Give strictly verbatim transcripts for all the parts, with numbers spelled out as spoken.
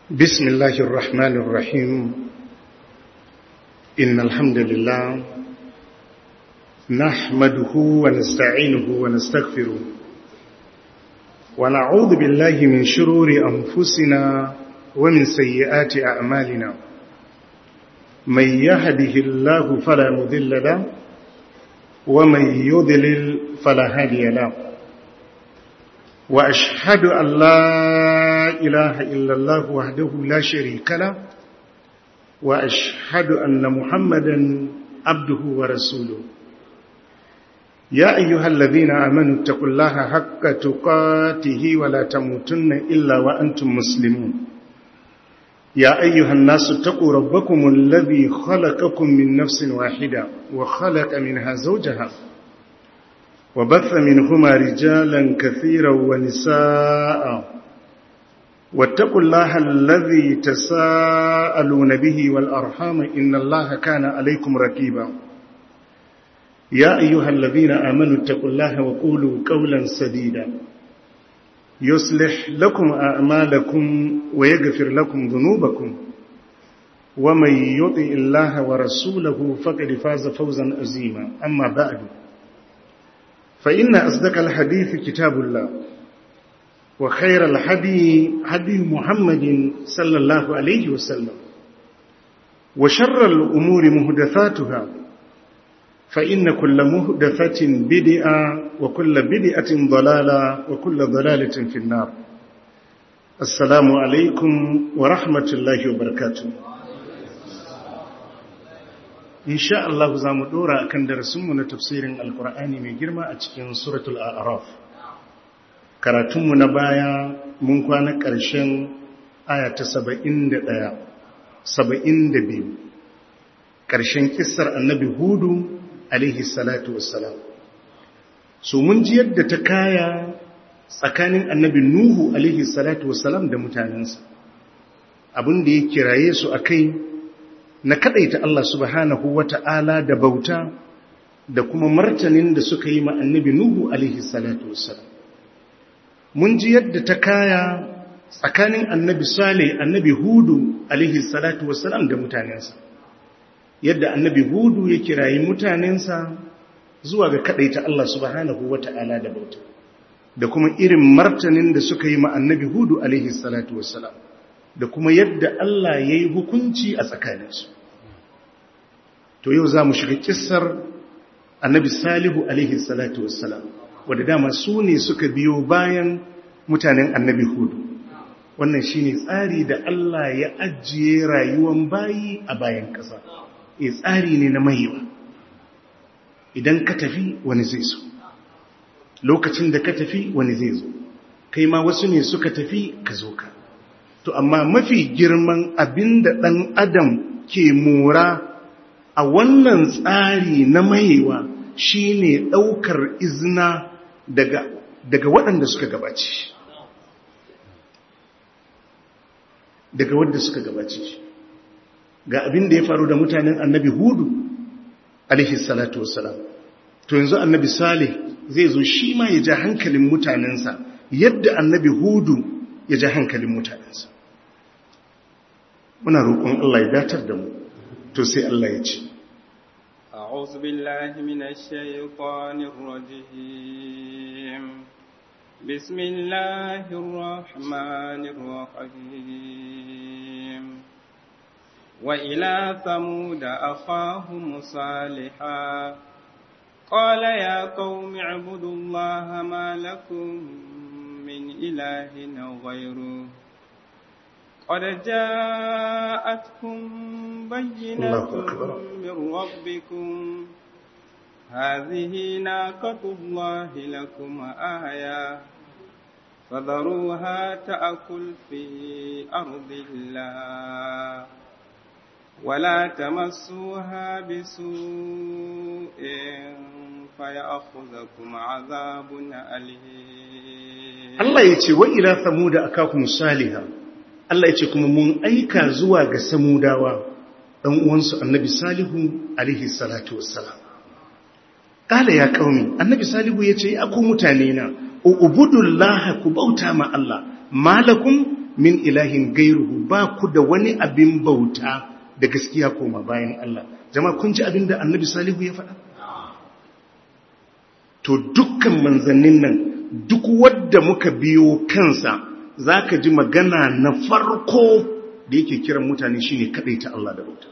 بسم الله الرحمن الرحيم إن الحمد لله نحمده ونستعينه ونستغفره ونعوذ بالله من شرور أنفسنا ومن سيئات أعمالنا من يهده الله فلا مضل له ومن يضلل فلا هادي له وأشهد أن لا إله إلا الله وحده لا شريك له وأشهد أن محمدا عبده ورسوله يا أيها الذين آمنوا اتقوا الله حق تقاته ولا تموتن إلا وأنتم مسلمون يا أيها الناس اتقوا ربكم الذي خلقكم من نفس واحدة وخلق منها زوجها وبث منهما رجالا كثيرا ونساء واتقوا الله الذي تساءلون به والأرحام إن الله كان عليكم رقيبا يا أيها الذين آمنوا اتقوا الله وقولوا قولا سديدا يصلح لكم أعمالكم ويغفر لكم ذنوبكم ومن يطع الله ورسوله فقد فاز فوزا عظيما أما بعد فإن أصدق الحديث كتاب الله وخير الهدي هدي محمد صلى الله عليه وسلم وشر الأمور محدثاتها فإن كل محدثة بدعة وكل بدعة ضلالة وكل ضلالة في النار. السلام عليكم ورحمة الله وبركاته. إن شاء الله زام دورا كان درسمنا تفسير القرآن من جرمة أتكين سورة الأعراف. karatunmu na baya mun kwana ƙarshen aya ta saba'in da ɗaya, saba'in da biyu, ƙarshen kissar annabi Hudu alaihi salatu wassalam. So mun ji yadda ta kaya tsakanin annabi Nuhu alaihi salatu wassalam da mutanensa, abin da ya kiraye su a kai na kaɗaita Allah subhanahu wa ta'ala da bauta da kuma martanin da suka yi ma annabi Nuhu alaihi salatu wassalam. Mun ji yadda ta kaya tsakanin annabi Saleh, annabi Hudu alaihi salatu wassalam da mutanensa, yadda annabi Hudu ya kirayi mutanensa zuwa ga kadaita Allah subhanahu wata'ala da bauta, da kuma irin martanin da suka yi ma annabi Hudu alaihi salatu wassalam, da kuma yadda Allah ya yi hukunci a tsakaninsu. To yau za mu shiga kissar annabi Salihu alaihi salatu wassalam, wadda dama su ne suka biyo bayan mutanen annabi Hudu. Wannan shi ne tsari da Allah ya ajiye rayuwan bayi a bayan ƙasa. E tsari ne na maiwa. Idan ka tafi wani zai zo. Lokacin da ka tafi wani zai zo. Kai ma wasu ne suka tafi ka zo ka. To amma mafi girman abin da ɗan adam ke mora a wannan tsari na maiwa shi ne ɗaukar izina daga, daga waɗanda suka gabace daga waɗanda suka gabace ga abin da ya faru da mutanen annabi Hudu alaihi salatu wassalam. To yanzu annabi Saleh zai zo shi ma ya ja hankalin mutanensa yadda annabi Hudu ya ja hankalin mutanensa. Muna roƙon Allah ya datar da mu. To sai Allah ya ce, أعوذ بالله من الشيطان الرجيم بسم الله الرحمن الرحيم وإلى ثمود أخاهم صالحا قال يا قوم اعبدوا الله ما لكم من إله غيره قد جاءتكم بينة من ربكم هذه ناقة الله لكم آية فذروها تأكل في أرض الله ولا تمسوها بسوء فيأخذكم عذاب أليم. الله يتي وإلى ثمود أخاهم صالحا. Allah ya ce kuma mun aika zuwa ga samudawa ɗan uwansu annabi Salihu alaihi salatu wassalam. Kala ya kaumi, annabi Salihu ya ce, "Aku mutane na, ubudullaha ku bauta ma Allah, malakum min ilahin gairuhu, ba ku da wani abin bauta da gaskiya koma bayan Allah. Jama'a kun ji abin da Annabi Salihu ya faɗa? To dukkan manzannin nan duk wanda muka biyo kansa zaka ji magana na farko da yake kiran mutane shine kadaita Allah da bauta.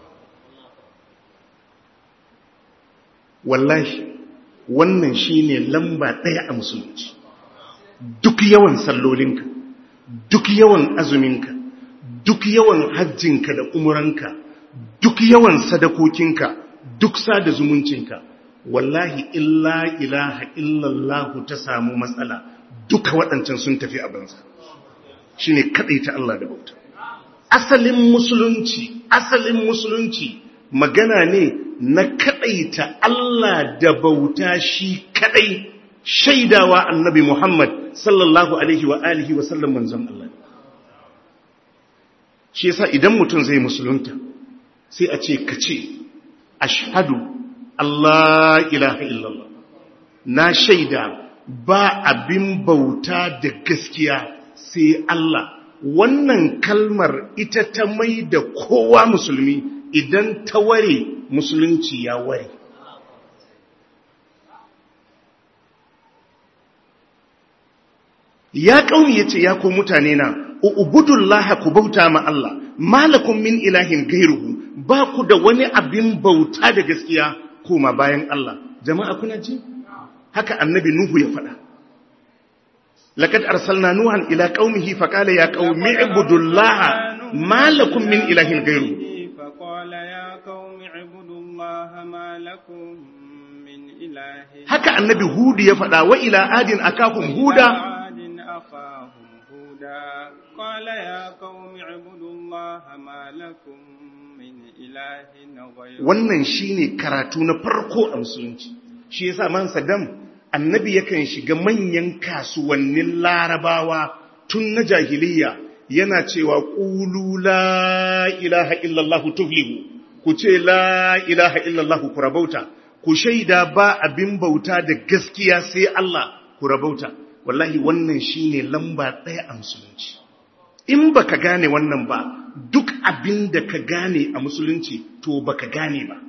Wallahi wannan shine lamba ɗaya a musulunci. Duk yawan sallolinka, duk yawan azuminka, duk yawan hajjinka da umuranka, duk yawan sadakokinka, duk sada zumuncinka, wallahi illa ilaha illallahu ta samu matsala, duka waɗancan sun tafi a banza. Shine kadaita Allah da bauta. Asalin musulunci, asalin musulunci magana ne na kadaita Allah da bauta shi kadai, shaidawa annabi Muhammad sallallahu alaihi wa alihi wa sallam manzon Allah. Shi yasa idan mutum zai musulunta sai a ce kace ashhadu Allah ilaha illallah, na shaida ba abin bauta da gaskiya sai Allah. Wannan kalmar ita ta mai da kowa musulmi, idan ta ware musulunci ya ware. Ya kauni yace ya ko mutane na ubudullaha, ku bauta ma Allah, malakum min ilahin gairuhu, ba ku da wani abin bauta da gaskiya koma bayan Allah. Jama'a kuna ji? Haka annabi Nuhu ya faɗa. لقد أرسلنا نوحا إلى قومه فقال يا قوم اعبدوا الله ما لكم من إله غيره فقال يا قوم اعبدوا الله ما لكم من إله. هكا النبي هود يفدا وإلى عاد أخاهم هودا قال يا قوم اعبدوا الله ما لكم من إله غيره. wannan shine karatu na farko a musulunci. Shi yasa man Saddam annabi yakan shiga manyan kasuwannin larabawa tun na jahiliya yana cewa qulu la ilaha illallah tuflihu, ku ce la ilaha illallah ku rabauta, ku shaida ba abin bauta da gaskiya sai Allah ku rabauta. Wallahi wannan shine lamba ɗaya a musulunci. In baka gane wannan ba, duk abin da ka gane a musulunci to baka gane ba.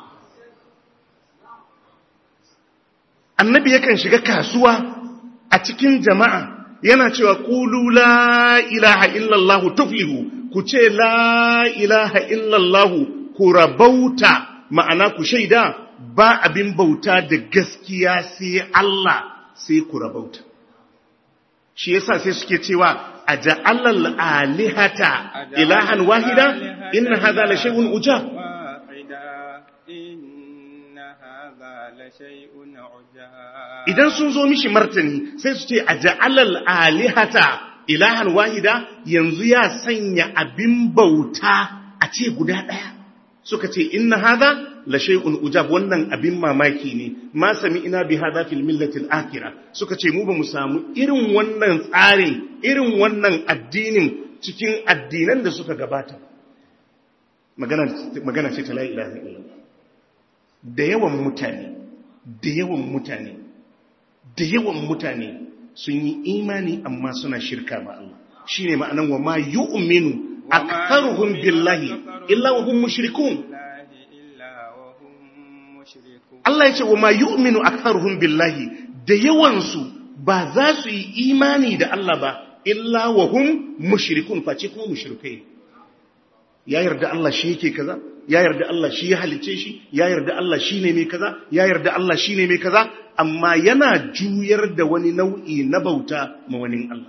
Annabi yakan shiga kasuwa a cikin jama'a yana cewa qulu la ilaha illallah tuflihu, ku ce la ilaha illallah ku rabauta, ma'ana ku shaida ba abin bauta da gaskiya sai Allah, sai ku rabauta. Shi yasa sai suke cewa aja'alal alihata ilahan wahida inna hadha la shay'un ujab. Idan sun zo mishi martani sai su ce aja'alal alihata ilahan wahida, yanzu ya sanya abin bauta a ce guda ɗaya. Suka ce inna hadha la shay'un ujab, wannan abin mamaki ne, ma sami'na bi hadha fil millati al-akhirah. Suka ce mu ba mu samu irin wannan tsarin, irin wannan addinin cikin addinan da suka gabata. Magana magana ce ta la ilaha illallah. Da yawan mutane da yawan mutane da yawan mutane sun yi imani amma suna shirka ma Allah. Shine ma'anan wa ma yu'minu aktharuhum billahi illa wa hum mushrikun. Allah ya ce wa ma yu'minu aktharuhum billahi, da yawansu ba za su yi imani da Allah ba illa wa hum mushrikun, face kuma mushrikai. Ya yarda Allah shi yake kaza, ya yarda Allah shi ya halice shi, ya yarda Allah shi ne mai kaza, ya yarda Allah shi ne mai kaza, amma yana juyar da wani nau'i na bauta ma wani Allah.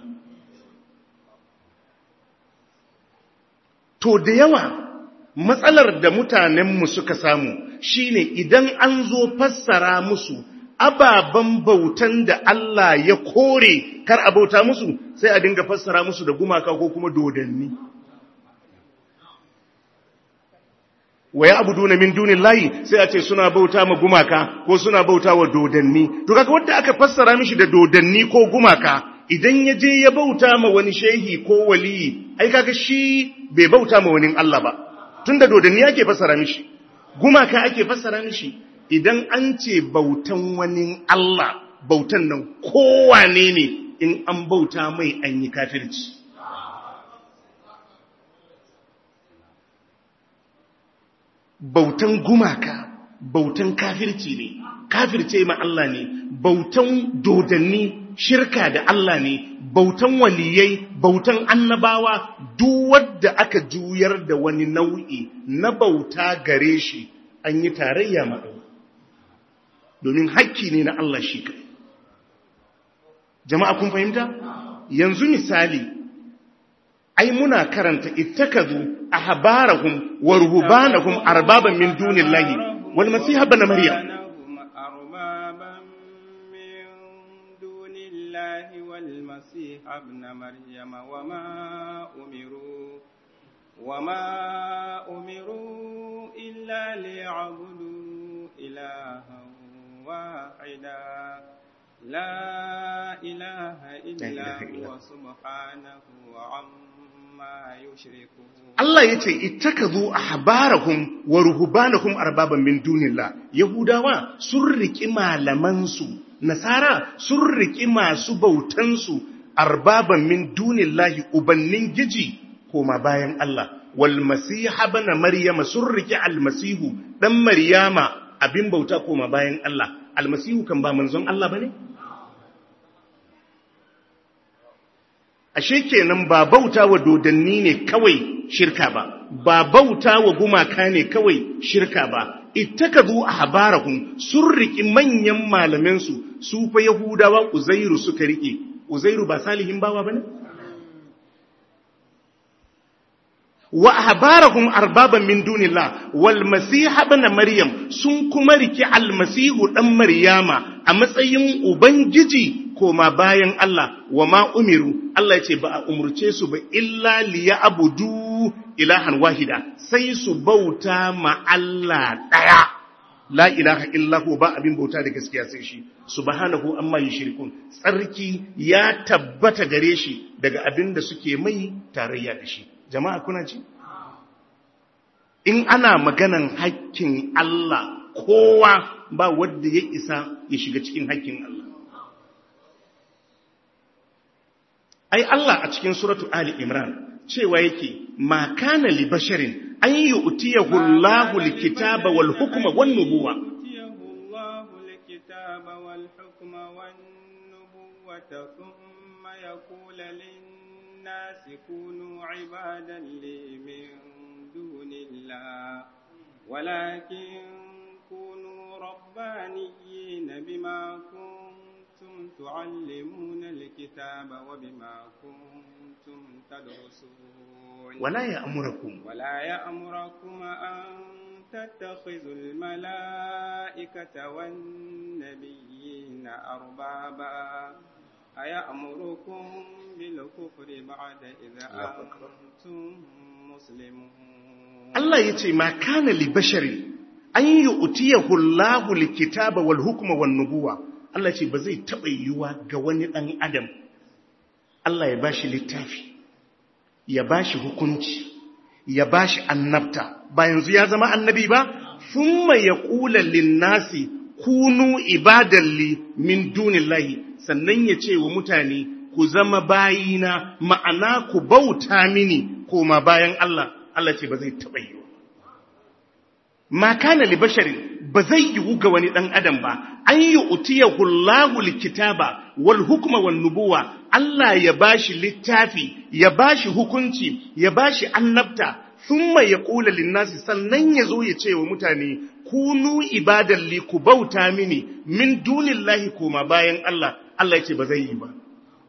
To da yawa matsalar da mutanenmu suka samu shine idan an zo fassara musu ababen bautan da Allah ya kore kar a bauta musu, sai a dinga fassara musu da gumaka ko kuma dodanni. Waya abuduna min dunillahi, sai a ce suna bauta ma gumaka ko suna bauta wa dodanni. To kaga wanda aka fassara mishi da dodanni ko gumaka, idan ya je ya bauta ma wani shehi ko waliyi, ai kaga shi bai bauta ma wani Allah ba, tunda dodanni ake fassara mishi, gumaka ake fassara mishi. Idan an ce bautan wani Allah, bautan nan kowane ne in an bauta mai an yi kafirci. bautan gumaka bautan kafirci ne, kafirce ma Allah ne, bautan dodanni shirka da Allah ne, bautan waliyai bautan annabawa, duk wanda aka juyar da wani nau'i na bauta gare shi an yi tarayya ma Allah, domin hakki ne na Allah shi kai. Jama'a kun fahimta? Yanzu misali, ai muna karanta ittakadu ahbarahum wa ruhbanahum arbaban min dunillahi wal masih ibn maryam arbaban min dunillahi wal masih ibn maryam wama umiru wama umiru illa liya'budu ilahan wahida la ilaha illa huwa subhanahu amma yushrikun. Allah yace ittakazu ahbarahum wa ruhbanahum arbaban min dunillah. Yahudawa sun riki malaman su, Nasara sun riki masu bautan su arbaban min dunillahi, ubannin giji koma bayan Allah. Wal masih ibn maryama sun riki almasihu dan maryama abin bauta koma bayan Allah. Almasihu kan ba manzon Allah bane? Ashe kenan ba bauta wa dodanni ne kawai shirka ba, ba bauta wa gumaka ne kawai shirka ba. Ittakazu ahbarahum, sun riki manyan malaman su, su fa Yahudawa Uzairu suka rike. Uzairu ba salihin bawa bane? Wa ahbarahum arbaban min dunillah wal masih ibn maryam, sun kuma riki almasihu dan maryama a matsayin ubangiji koma bayan Allah. Wa ma umiru, Allah yace ba a umurce su ba illa liya'budu ilahan wahida, sai su bauta ma Allah daya, la ilaha illa hu, ba abin bauta da gaskiya sai shi, subhanahu amma yushrikun, tsarki ya tabbata gare shi daga abin da suke mai tarayya da shi. Jama'a kuna ji? In ana maganan haƙƙin Allah, kowa ba wanda ya isa ya shiga cikin haƙƙin Allah. Ai Allah a cikin suratu Ali Imran cewa yake ma kana li basharin an yu'tiyahu Allahu al-kitaba wal hukma wan nubuwa thumma yaqulu lin-nasi kunu 'ibadan li min dunillah walakin kunu rabbaniyyin bima kuntum tu'allimuna al-kitaba wa bima kuntum tadrusun wala ya'murukum wala ya'murukum an tattakhidhul malaikata wan nabiyyina arbaba aya'murukum bil kufri ba'da idha antum muslimun. Allah yace ma kana li bashari an yu'tiyahu Allahu al-kitaba wal hukma wan nubuwa. Allah ce ba zai taɓa yiwuwa ga wani ɗan adam Allah ya bashi littafi, ya bashi hukunci, ya bashi annabta, ba yanzu ya zama annabi ba? Thumma yaqulu lin-nasi kunu ibadan li min dunillahi, sannan ya ce wa mutane ku zama bayina, ma'ana ku bauta mini koma bayan Allah. Allah ce ba zai taɓa yiwuwa. Ma kana li basharin, ba zai yiwu ga wani ɗan adam ba, an yi utiyahu Allahu likitaba wal hukma wan nubuwa, Allah ya bashi littafi, ya bashi hukunci, ya bashi annabta, thumma yaqulu lin-nasi, sannan yazo ya ce wa mutane kunu ibadan li, ku bauta mini min dunillahi koma bayan Allah. Allah yace ba zai yi ba.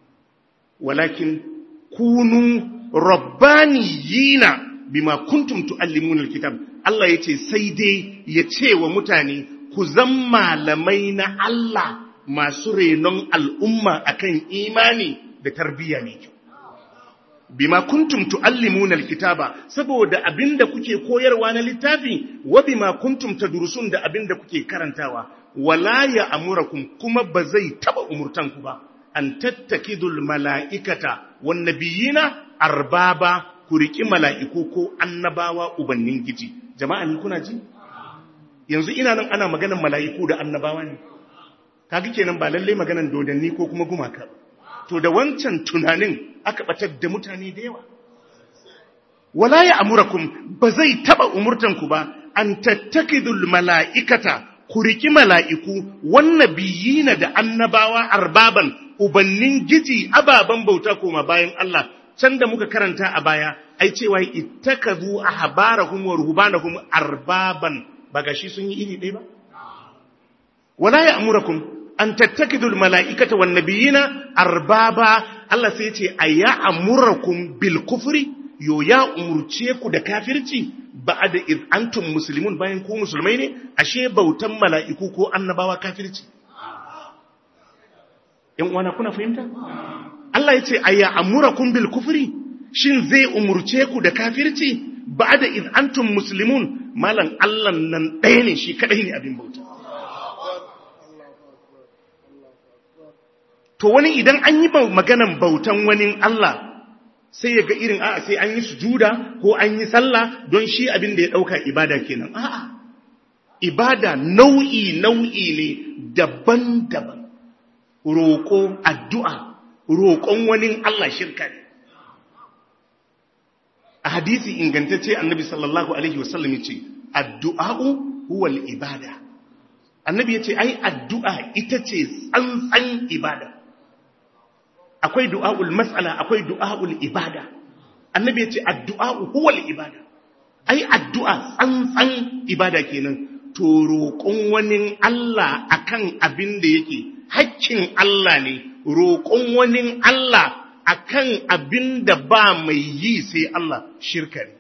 Walakin kunu rabbaniyina bima kuntum tuallimuna alkitab. Allah yace sai dai ya ce wa mutane ku zan malamai na Allah masu renon al'umma akan imani da tarbiyya ne kyau. Bima kuntum tuallimuna alkitaba, saboda abinda kuke koyarwa na littafi, wa bima kuntum tadrusun, da abinda kuke karantawa. Wala ya amurakum, kuma ba zai taba umurtanku ba, an tattakidul mala'ikata wan nabiyina arbaba, ku riki mala'iku ko annabawa ubannin giji. Jama'a ni kuna ji? Yanzu ina nan ana maganan mala'iku da annabawa ne. Kaga kenan ba lalle maganan dodanni ko kuma gumaka. To da wancan tunanin aka batar da mutane da yawa. Wala ya amurakum, ba zai taba umurtanku ba, an tattakidul mala'ikata ku riki mala'iku wannan biyina da annabawa arbaban ubannin giji ababen bauta koma bayan Allah can da muka karanta a baya ai cewa ittakazu ahbarahum wa ruhbanahum arbaban ba gashi sun yi iri ɗaya ba wala ya'murukum an tattakidul mala'ikata wan nabiyina arbaba Allah sai ya ce ayamurakum bil kufri yo ya umurce ku da kafirci ba'da iz antum muslimun bayan ku musulmai ne ashe bautan mala'iku ko annabawa kafirci yan uwana kuna fahimta Allah ya ce ayamurakum bil kufri shin zai umurce ku da kafirci ba'da iz antum muslimun malan Allah nan ɗaya ne shi kadai ne abin bauta to wani idan an yi maganan bautan wani Allah sai ya ga irin a'a sai an yi sujuda ko an yi sallah don shi abin da ya dauka ibada kenan a'a ibada nau'i nau'i ne daban-daban roƙo addu'a roƙon wani Allah shirka ne a hadisi ingantacce annabi sallallahu alaihi wasallam yace addu'a'u huwa al-ibada annabi yace ai addu'a ita ce tsantsan ibada akwai du'a'ul mas'ala akwai du'a'ul ibada annabi yace addu'a'u huwa al-ibada ai addu'a tsantsan ibada kenan to roƙon wani Allah akan abin da yake haƙƙin Allah ne roƙon wani Allah akan abin da ba mai yi sai Allah shirka ne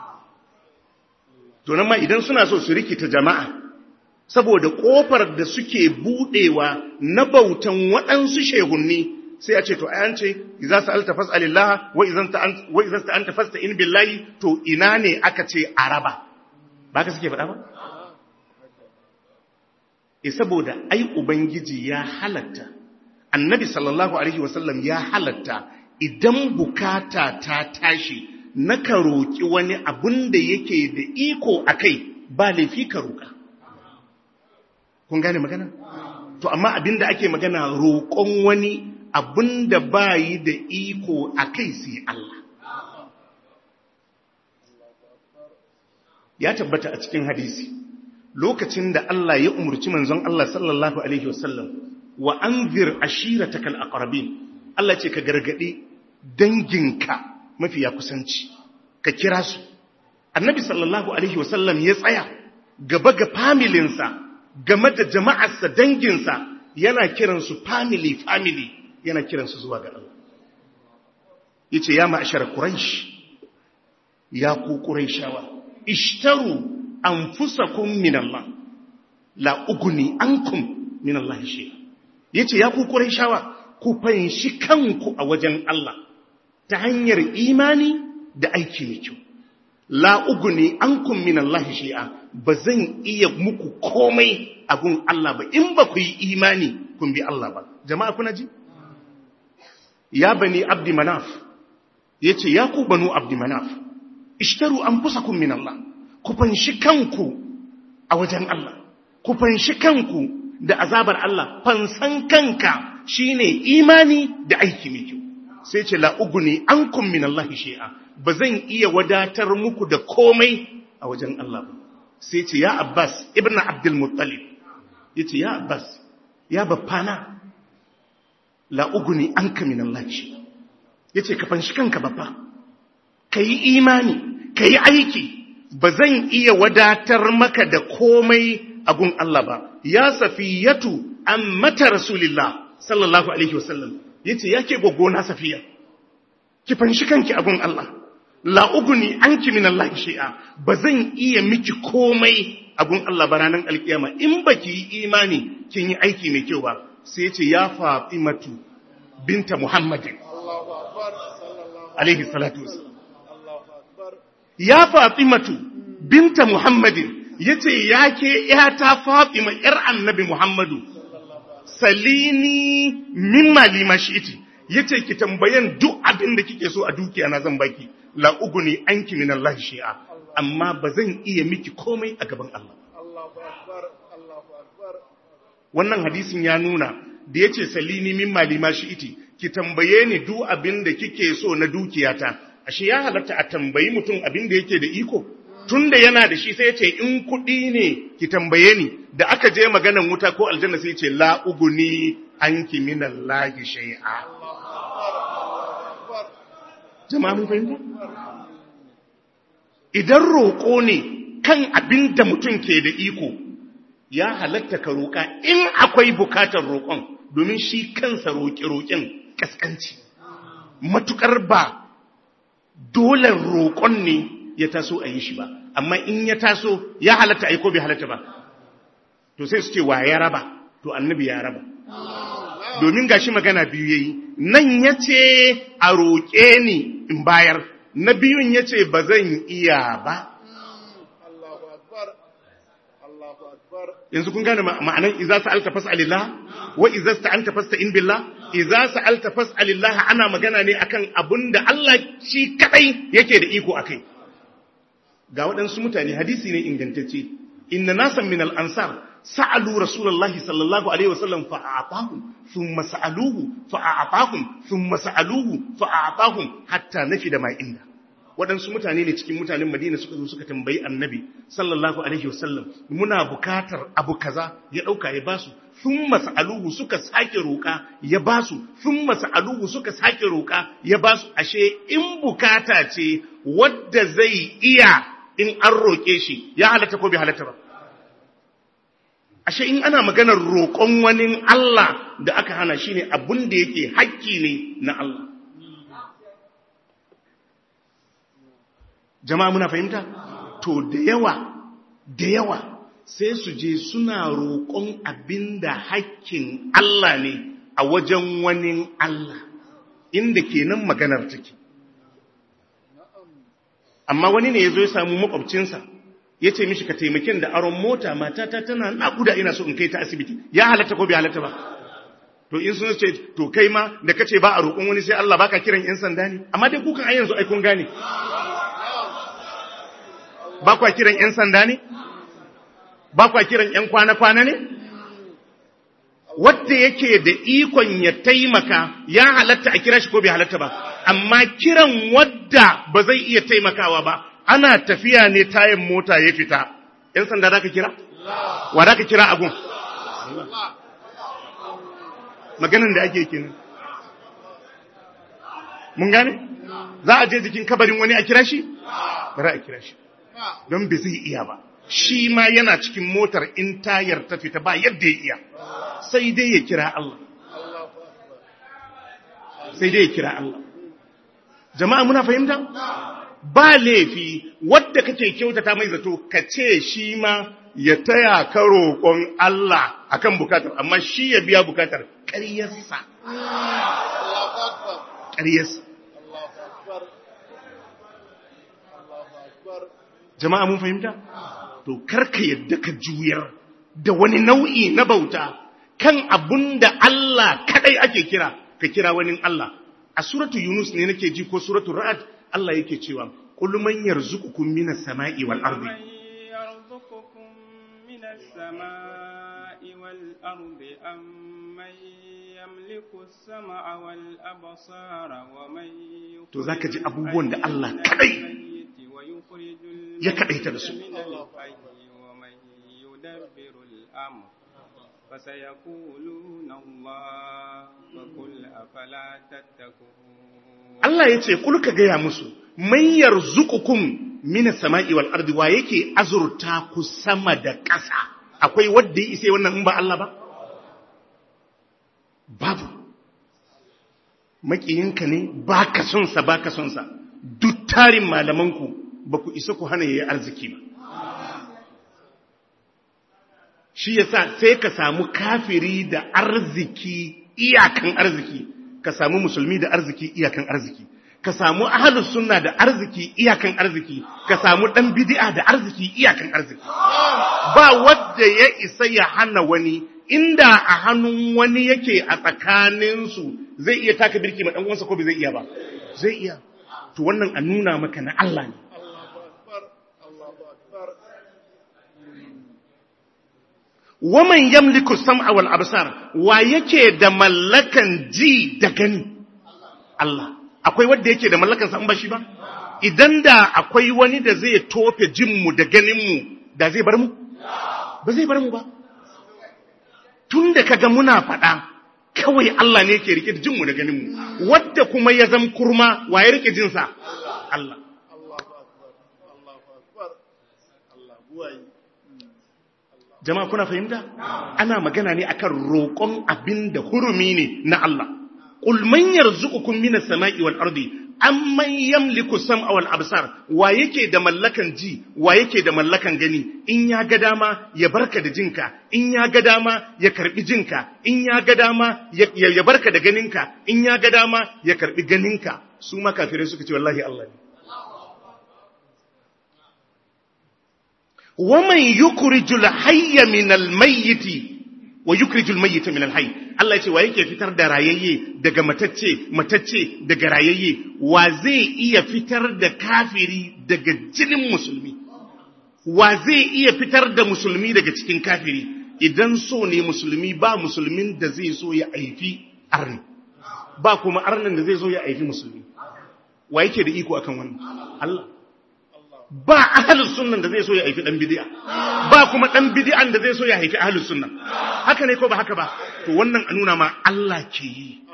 to nan ma idan suna so su rikita jama'a saboda kofar da suke budewa na bautan waɗansu shehunni sai a ce to ayan ce idza sa'alta fas'alillah wa idan ta wa idan ta anta fasta'in billahi to ina ne aka ce araba ba ka suke faɗa ba eh saboda ai ubangiji ya halatta annabi sallallahu alaihi wasallam ya halatta idan bukata ta tashi naka roki wani abun da yake da iko akai ba laifi ka roka kun gane magana to amma abinda ake magana roƙon wani abinda bayi da iko akai sai Allah ya tabbata a cikin hadisi lokacin da Allah ya umurci manzon Allah sallallahu alaihi wasallam wa anzir ashiratakal aqrabin Allah ce ka gargade danginka mafiya kusanci ka kira su annabi sallallahu alaihi wasallam ya tsaya gaba ga familinsa game da jama'arsa danginsa yana kiransu family family yana kiransu zuwa ga Allah yace ya ma'ashar quraish ya ku quraishawa ishtaru anfusakum min Allah la ugni ankum min Allah shay'a yace ya ku quraishawa ku fanshi kanku a wajen Allah ta hanyar imani da aiki mai kyau la ugni ankum min Allah shay'a bazan iya muku komai a gun Allah ba in ba ku yi imani kun bi Allah ba jama'a kuna ji ya bani abdi manaf yace ya ku banu abdi manaf ishtaru anfusakum min Allah ku fanshi kanku a wajen Allah ku fanshi kanku da azabar Allah fansan kanka shine imani da aiki mai kyau sai ce la ugni ankum min Allah shay'a bazan iya wadatar muku da komai a wajen Allah ba sai ce ya Abbas ibn Abdul Muttalib yace ya Abbas ya baffana la ugni anka min Allah shay'a yace ka fanshi kanka baffa kai imani kai aiki bazan iya wadatar maka da komai a gun Allah ba ya Safiyatu ammata Rasulillah sallallahu alaihi wasallam yace yake gogona Safiya ki fanshi kanki a gun Allah la ugni anki min Allah shay'a bazan iya miki komai a gun Allah ba ranar alkiyama in baki yi imani kin yi aiki mai kyau ba sai yace ya Fatimatu binta Muhammadin Allahu akbar sallallahu alaihi salatu wasallam Allahu akbar ya Fatimatu binta Muhammadin yace yake yata Fatima yar annabi Muhammadu salini mimma limashiti yace ki tambayan duk abin da kike so a dukiya na zan baki la uguni anki min Allah shay'a amma bazan iya miki komai a gaban Allah Allahu akbar Allahu akbar wannan hadisin ya nuna da yace salini mimma limashiti ki tambaye ni duk abin da kike so na dukiyata ashe ya halatta a tambayi mutum abin da yake da iko tunda yana da shi sai ya ce in kuɗi ne ki tambaye ni, da aka je maganan wuta ko aljanna sai ya ce la uguni anki minallahi shay'a. Jama'a mun fahimta? Idan roƙo ne kan abin da mutum ke da iko, ya halatta ka roƙa in akwai bukatar roƙon, domin shi kansa roƙe-roƙen ƙasƙanci. Matuƙar ba dole roƙon ne ya taso a yi shi ba, amma in ya taso ya halatta aiko bai halatta ba. To sai su ce wa ya raba, to annabi ya raba. Domin gashi magana biyu yayi, nan ya ce a roƙe ni in bayar, na biyun ya ce ba zan iya ba. Yanzu kun gane ma'anan iza sa'alta fas'alillah wa iza sta'anta fasta'in billah. Iza sa'alta fas'alillah ana magana ne akan abinda Allah shi kadai yake da iko akai. Ga waɗansu mutane, hadisi ne ingantacce, inna nasan min al-ansar sa'alu rasulullahi sallallahu alaihi wasallam fa'atahum thumma sa'aluhu fa'atahum thumma sa'aluhu fa'atahum hatta nafida ma inda. Waɗansu mutane ne cikin mutanen Madina suka zo suka tambayi Annabi sallallahu alaihi wasallam, muna bukatar abu kaza, ya dauka ya basu. Thumma sa'aluhu suka sake roka ya basu. Thumma sa'aluhu suka sake roka ya basu. Ashe in bukata ce wadda zai iya in an roke shi, ya halatta ko bai halatta ba? Ashe in ana maganar roƙon wani Allah da aka hana, shine abun da yake haƙƙi ne na Allah. Jama'a muna fahimta? To da yawa, da yawa sai su je suna roƙon abinda haƙƙin Allah ne a wajen wani Allah, inda kenan maganar take. Amma wani ne ya zo ya samu makwabcinsa, ya ce mishi ka taimakin da aron mota, matata tana naƙuda ina so in kai ta asibiti. Ya halatta ko bai halatta ba? To in sun ce, to kai ma da kace ba a roƙon wani sai Allah, baka kiran 'yan sanda ne? Amma dai kukan ai yanzu ai kun gane. Ba kwa kiran 'yan sanda ne? Ba kwa kiran 'yan kwana-kwana ne? Wadda yake da ikon ya taimaka ya halatta a kira shi ko bai halatta ba, amma kiran wadda ba zai iya taimakawa ba, ana tafiya ne tayin mota ya fita, 'yan sanda da ka kira? Wa da ka kira agun? Maganin da ake kenan. Mun gane? Za a je jikin kabarin wani a kira shi? Bara a kira shi. Don bai zai iya ba, shi ma yana cikin motar in tayar ta fita ba yadda ya iya, sai dai ya kira Allah, sai dai ya kira Allah. Jama'a muna fahimta? Ba laifi wadda kake kyautata mai zato ka ce shi ma ya taya ka roƙon Allah akan bukatar, amma shi ya biya bukatar ƙaryarsa. Ƙaryarsa. Jama'a mun fahimta? To karka yadda ka juyar da wani nau'i na bauta kan abunda Allah kadai ake kira, ka kira wani Allah. A suratu Yunus ne nake ji ko suratu Ra'd, Allah yake cewa qul man yarzuqukum minas sama'i wal ardi yarzuqukum minas sama'i wal ardi amman yamliku as-sam'a wal absara wa man. To zaka ji abubuwan da Allah kadai ya kaɗaita da su. Allah ya ce, "Kul ka gaya musu, man yarzuqukum minas sama'i wal ardi, wa yake azurta ku sama da ƙasa? Akwai wanda ya isa wannan in ba Allah ba? Babu. Makiyinka ne ba ka son sa ba ka son sa. Duk tarin malamanku ba ku isa ku hana yayi arziki ba. Shi yasa sai ka samu kafiri da arziki iyakan arziki, ka samu musulmi da arziki iyakan arziki, ka samu ahlus sunna da arziki iyakan arziki, ka samu dan bid'a da arziki iyakan arziki. Ba wanda ya isa ya hana wani, inda a hannun wani yake a tsakaninsu zai iya taka birki ma dan uwansa ko bai zai iya ba? Zai iya. To wannan a nuna maka na Allah ne. Waman yamliku sam'a wal absar, wa yake da mallakan ji da gani? Allah. Akwai wanda yake da mallakan sa in ba shi ba? idan da akwai wani da zai tofe jinmu da ganinmu da zai bar mu? Ba zai bar mu ba. Tun da kaga muna faɗa kawai Allah ne ke rike da jinmu da ganinmu, wadda kuma ya zam kurma wa ya rike jinsa? Allah. Jama'a kuna fahimta? Ana magana ne akan roƙon abin da hurumi ne na Allah. Qul man yarzuqukum minas sama'i wal ardi amman yamliku sam'a wal absar, wa yake da mallakan ji, wa yake da mallakan gani, in ya ga dama ya barka da jinka, in ya ga dama ya karbi jinka, in ya ga dama ya, ya barka da ganinka, in ya ga dama ya karbi ganinka. Su ma kafirai suka ce wallahi Allah ne. وَمَنْ يُخْرِجُ الْحَيَّ مِنَ الْمَيِّتِ وَيُخْرِجُ الْمَيِّتَ مِنَ الْحَيِّ. Allah ce wa yake fitar da rayayye daga matacce, matacce daga rayayye, wa zai iya fitar da kafiri daga jinin musulmi, wa zai iya fitar da musulmi daga cikin kafiri. Idan so ne musulmi, ba musulmin da zai so ya aifi arni, ba kuma arnin da zai so ya aifi musulmi. Wa yake da iko akan wannan? Allah. Ba ahlus sunnan da zai so ya haifi dan bid'a, ba kuma dan bid'an da zai so ya haifi ahlus sunna. Haka ne ko ba haka ba? To wannan a nuna ma Allah ke yi.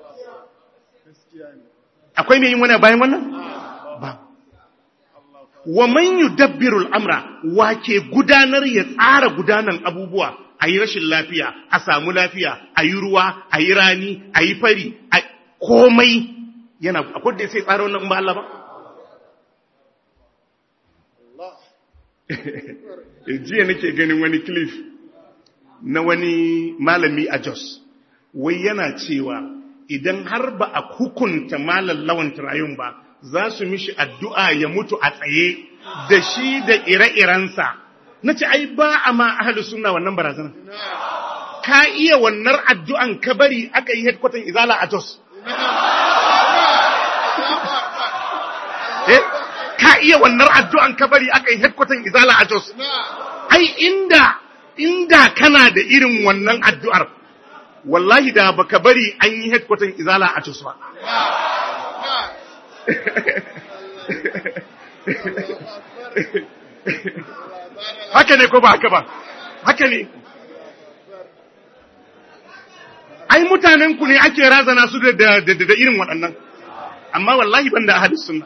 Akwai me yin wani bayan wannan? Ba. Wa man yudabbiru al-amra, wa ke gudanar ya tsara gudanan abubuwa, ayi rashin lafiya, a samu lafiya, ayi ruwa, ayi rani, ayi fari, komai yana akwai da sai tsara wannan ba Allah ba. Jiya nake ganin wani clip na wani malami a Jos, wai yana cewa idan har ba a hukunta malam Lawan Turayun ba, za su mishi addu'a ya mutu a tsaye da shi da ire-irensa. Na ce, ai ba a ma ahalus sunna wannan barazana. Ka iya wannan addu'an ka bari aka yi headquarter Izala a Jos. Eh? Ka iya wannan addu'an ka bari aka yi headquarter Izala a Jos. Ai inda inda kana da irin wannan addu'ar, wallahi da baka bari an yi headquarter Izala a Jos ba. Haka ne ko ba haka ba? Haka ne. Ai mutanen ku ne ake razana su da da da irin waɗannan. Amma wallahi banda ahlus sunna.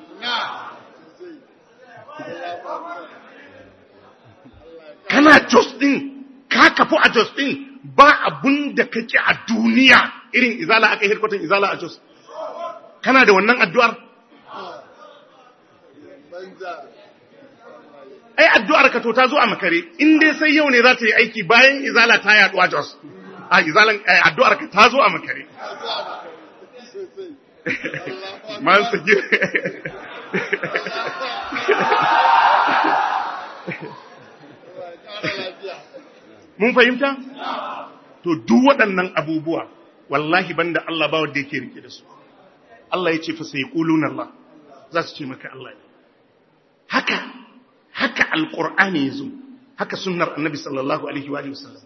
Kana Jos din, ka kafu a Jos din, ba abun da kake a duniya irin Izala aka yi headquarter Izala a Jos. Kana da wannan addu'ar? Ai addu'ar ka to ta zo a makare, in dai sai yau ne za ta yi aiki bayan Izala ta yaɗu a Jos. A Izalan addu'ar ka ta zo a makare. Man saki. Mun fahimta? To duk waɗannan abubuwa wallahi banda Allah ba wanda yake rike da su. Allah ya ce fa sai quluna Allah, za su ce maka Allah ne. Haka haka alqur'ani yazo, haka sunnar annabi sallallahu alaihi wa alihi wasallam.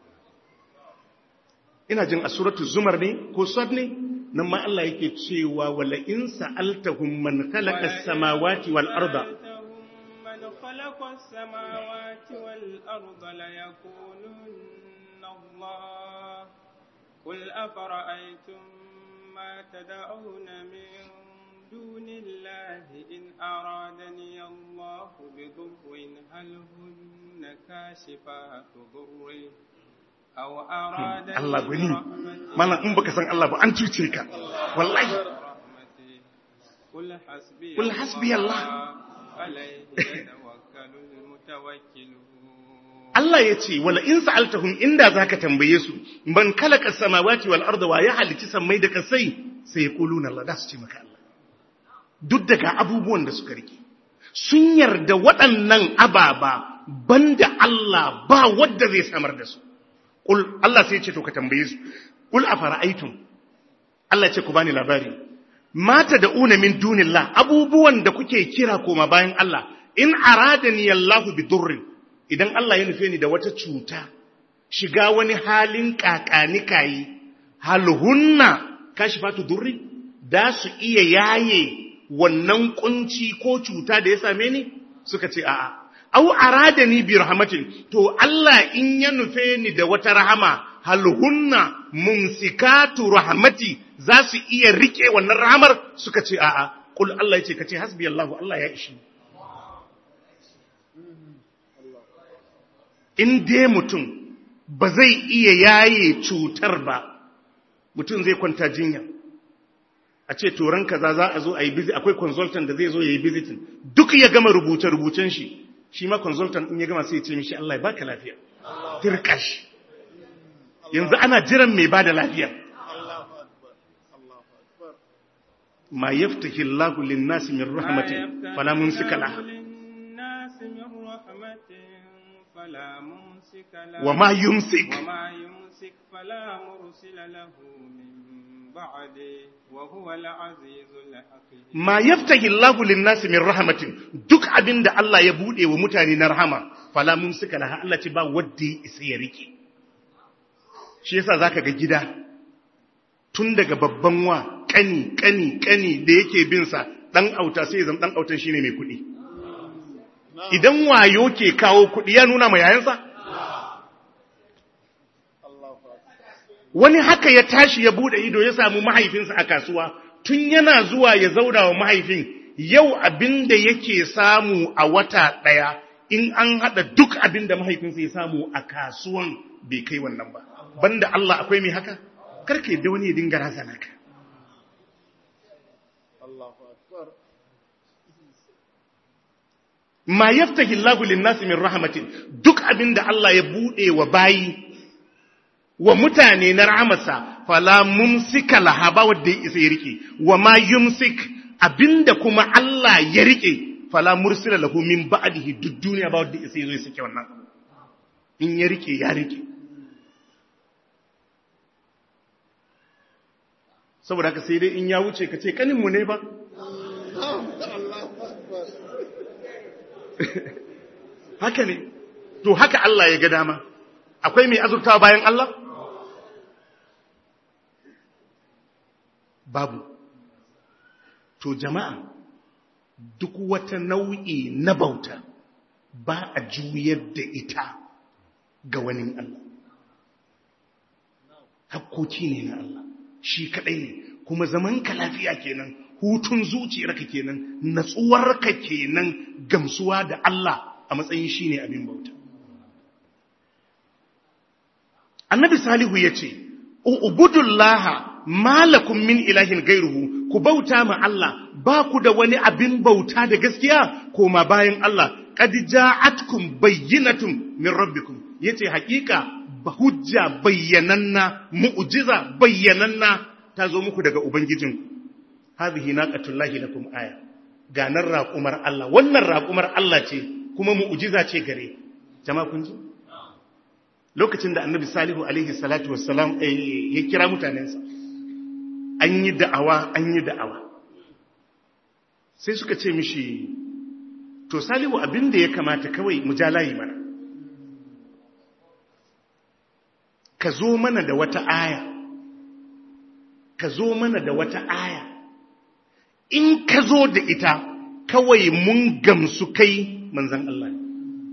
Ina jin a suratul zumar ne ko sad ne nan ma Allah yake cewa wala in sa'altahum man khalaqa as-samawati wal arda خلق السماوات والأرض ليقولن الله قل أفرأيتم ما تدعون من دون الله إن أرادني الله بضر هل هن كاشفات ضره أو أرادني الله بني ما أنا أم بكسان الله بأن تشرك والله قل حسبي قل حسبي الله Allah ya ce, wala in sa'altahum inda za ka tambaye su, ban kalaka samawati wal arda wa ya halici sammai da kasai, sai ya kulu na Allah, da su ce maka Allah. Duk daga abubuwan da suka rike, sun yarda waɗannan ababa banda Allah ba wadda zai samar da su. Ƙul, Allah sai ce to ka tambaye su, ƙul a fara'aitun, Allah ce ku bani labari. Mata da una min dunillah, abubuwan da kuke kira koma bayan Allah, in aradani Allahu bi durrin, idan Allah ya nufe ni da wata cuta, shiga wani halin kakani kayi, hal hunna kashifatu durri, da su iya yaye wannan kunci ko cuta da ya same ni suka ce a'a au aradani bi rahmatin to Allah in ya nufe ni da wata rahama hal hunna mumsikatu rahmati za su iya rike wannan rahamar suka ce a'a kul Allah yace kace hasbiyallahu Allah ya ishi in dai mutum ba zai iya yaye cutar ba mutum zai kwanta jinya a ce turan kaza za a zo a yi visit akwai consultant da zai zo ya yi visiting duk ya gama rubuce-rubucen shi shi ma consultant in ya gama sai ya ce mishi Allah ya baka lafiya tirkash yanzu ana jiran mai bada lafiya ma yaftahi Allahu lin-nasi min rahmatin fala mumsika laha wa ma yumsik وما يمسك فلا مرسل له من بعده وهو العزيز الحكيم ma yaftahi Allahu lin-nasi min rahmatin duk abinda Allah ya bude wa mutane na rahama fala mumsika laha Allah ce ba wanda ya isa ya rike shi yasa zaka ga gida tun daga babban wa kani kani kani da yake bin sa dan auta sai zan dan autan shine mai kudi idan wayo ke kawo kudi ya nuna ma yayansa wani haka ya tashi ya bude ido ya samu mahaifinsa a kasuwa tun yana zuwa ya zauna wa mahaifin yau abinda yake samu a wata daya in an hada duk abinda mahaifinsa ya samu a kasuwan bai kai wannan ba banda Allah akwai mai haka karka yadda wani ya dinga razana ka ma yaftahi Allahu lin-nasi min rahmatin duk abinda Allah ya bude wa bayi wa mutane na rahamarsa fala mumsika laha ba wanda ya isa ya rike wa ma yumsik abinda kuma Allah ya rike fala mursila lahu min ba'dihi duk duniya ba wanda ya isa ya sake wannan in ya rike ya rike saboda haka sai dai in ya wuce ka ce kanin mu ne ba haka ne to haka Allah ya ga dama akwai mai azurtawa bayan Allah babu to jama'a duk wata nau'i na bauta ba a juyar da ita ga wani Allah hakkoki ne na Allah shi kadai ne kuma zaman ka lafiya kenan hutun zuciyarka kenan natsuwarka kenan gamsuwa da Allah a matsayin shine abin bauta annabi salihu yace ubudullaha malakum min ilahin gairuhu ku bauta ma Allah ba ku da wani abin bauta da gaskiya koma bayan Allah qad ja'atkum bayyinatun min rabbikum yace hakika hujja bayyananna mu'jiza bayyananna ta zo muku daga ubangijinku hadhihi naqatullahi lakum aya ganar raqumar Allah wannan raqumar Allah ce kuma mu'jiza ce gare jama'a kun ji lokacin da annabi salihu alaihi salatu wassalam ya kira mutanensa an yi da'awa an yi da'awa sai suka ce mishi to salihu abin da ya kamata kawai mu ja layi mana ka zo mana da wata aya ka zo mana da wata aya in ka zo da ita kawai mun gamsu kai manzan Allah ne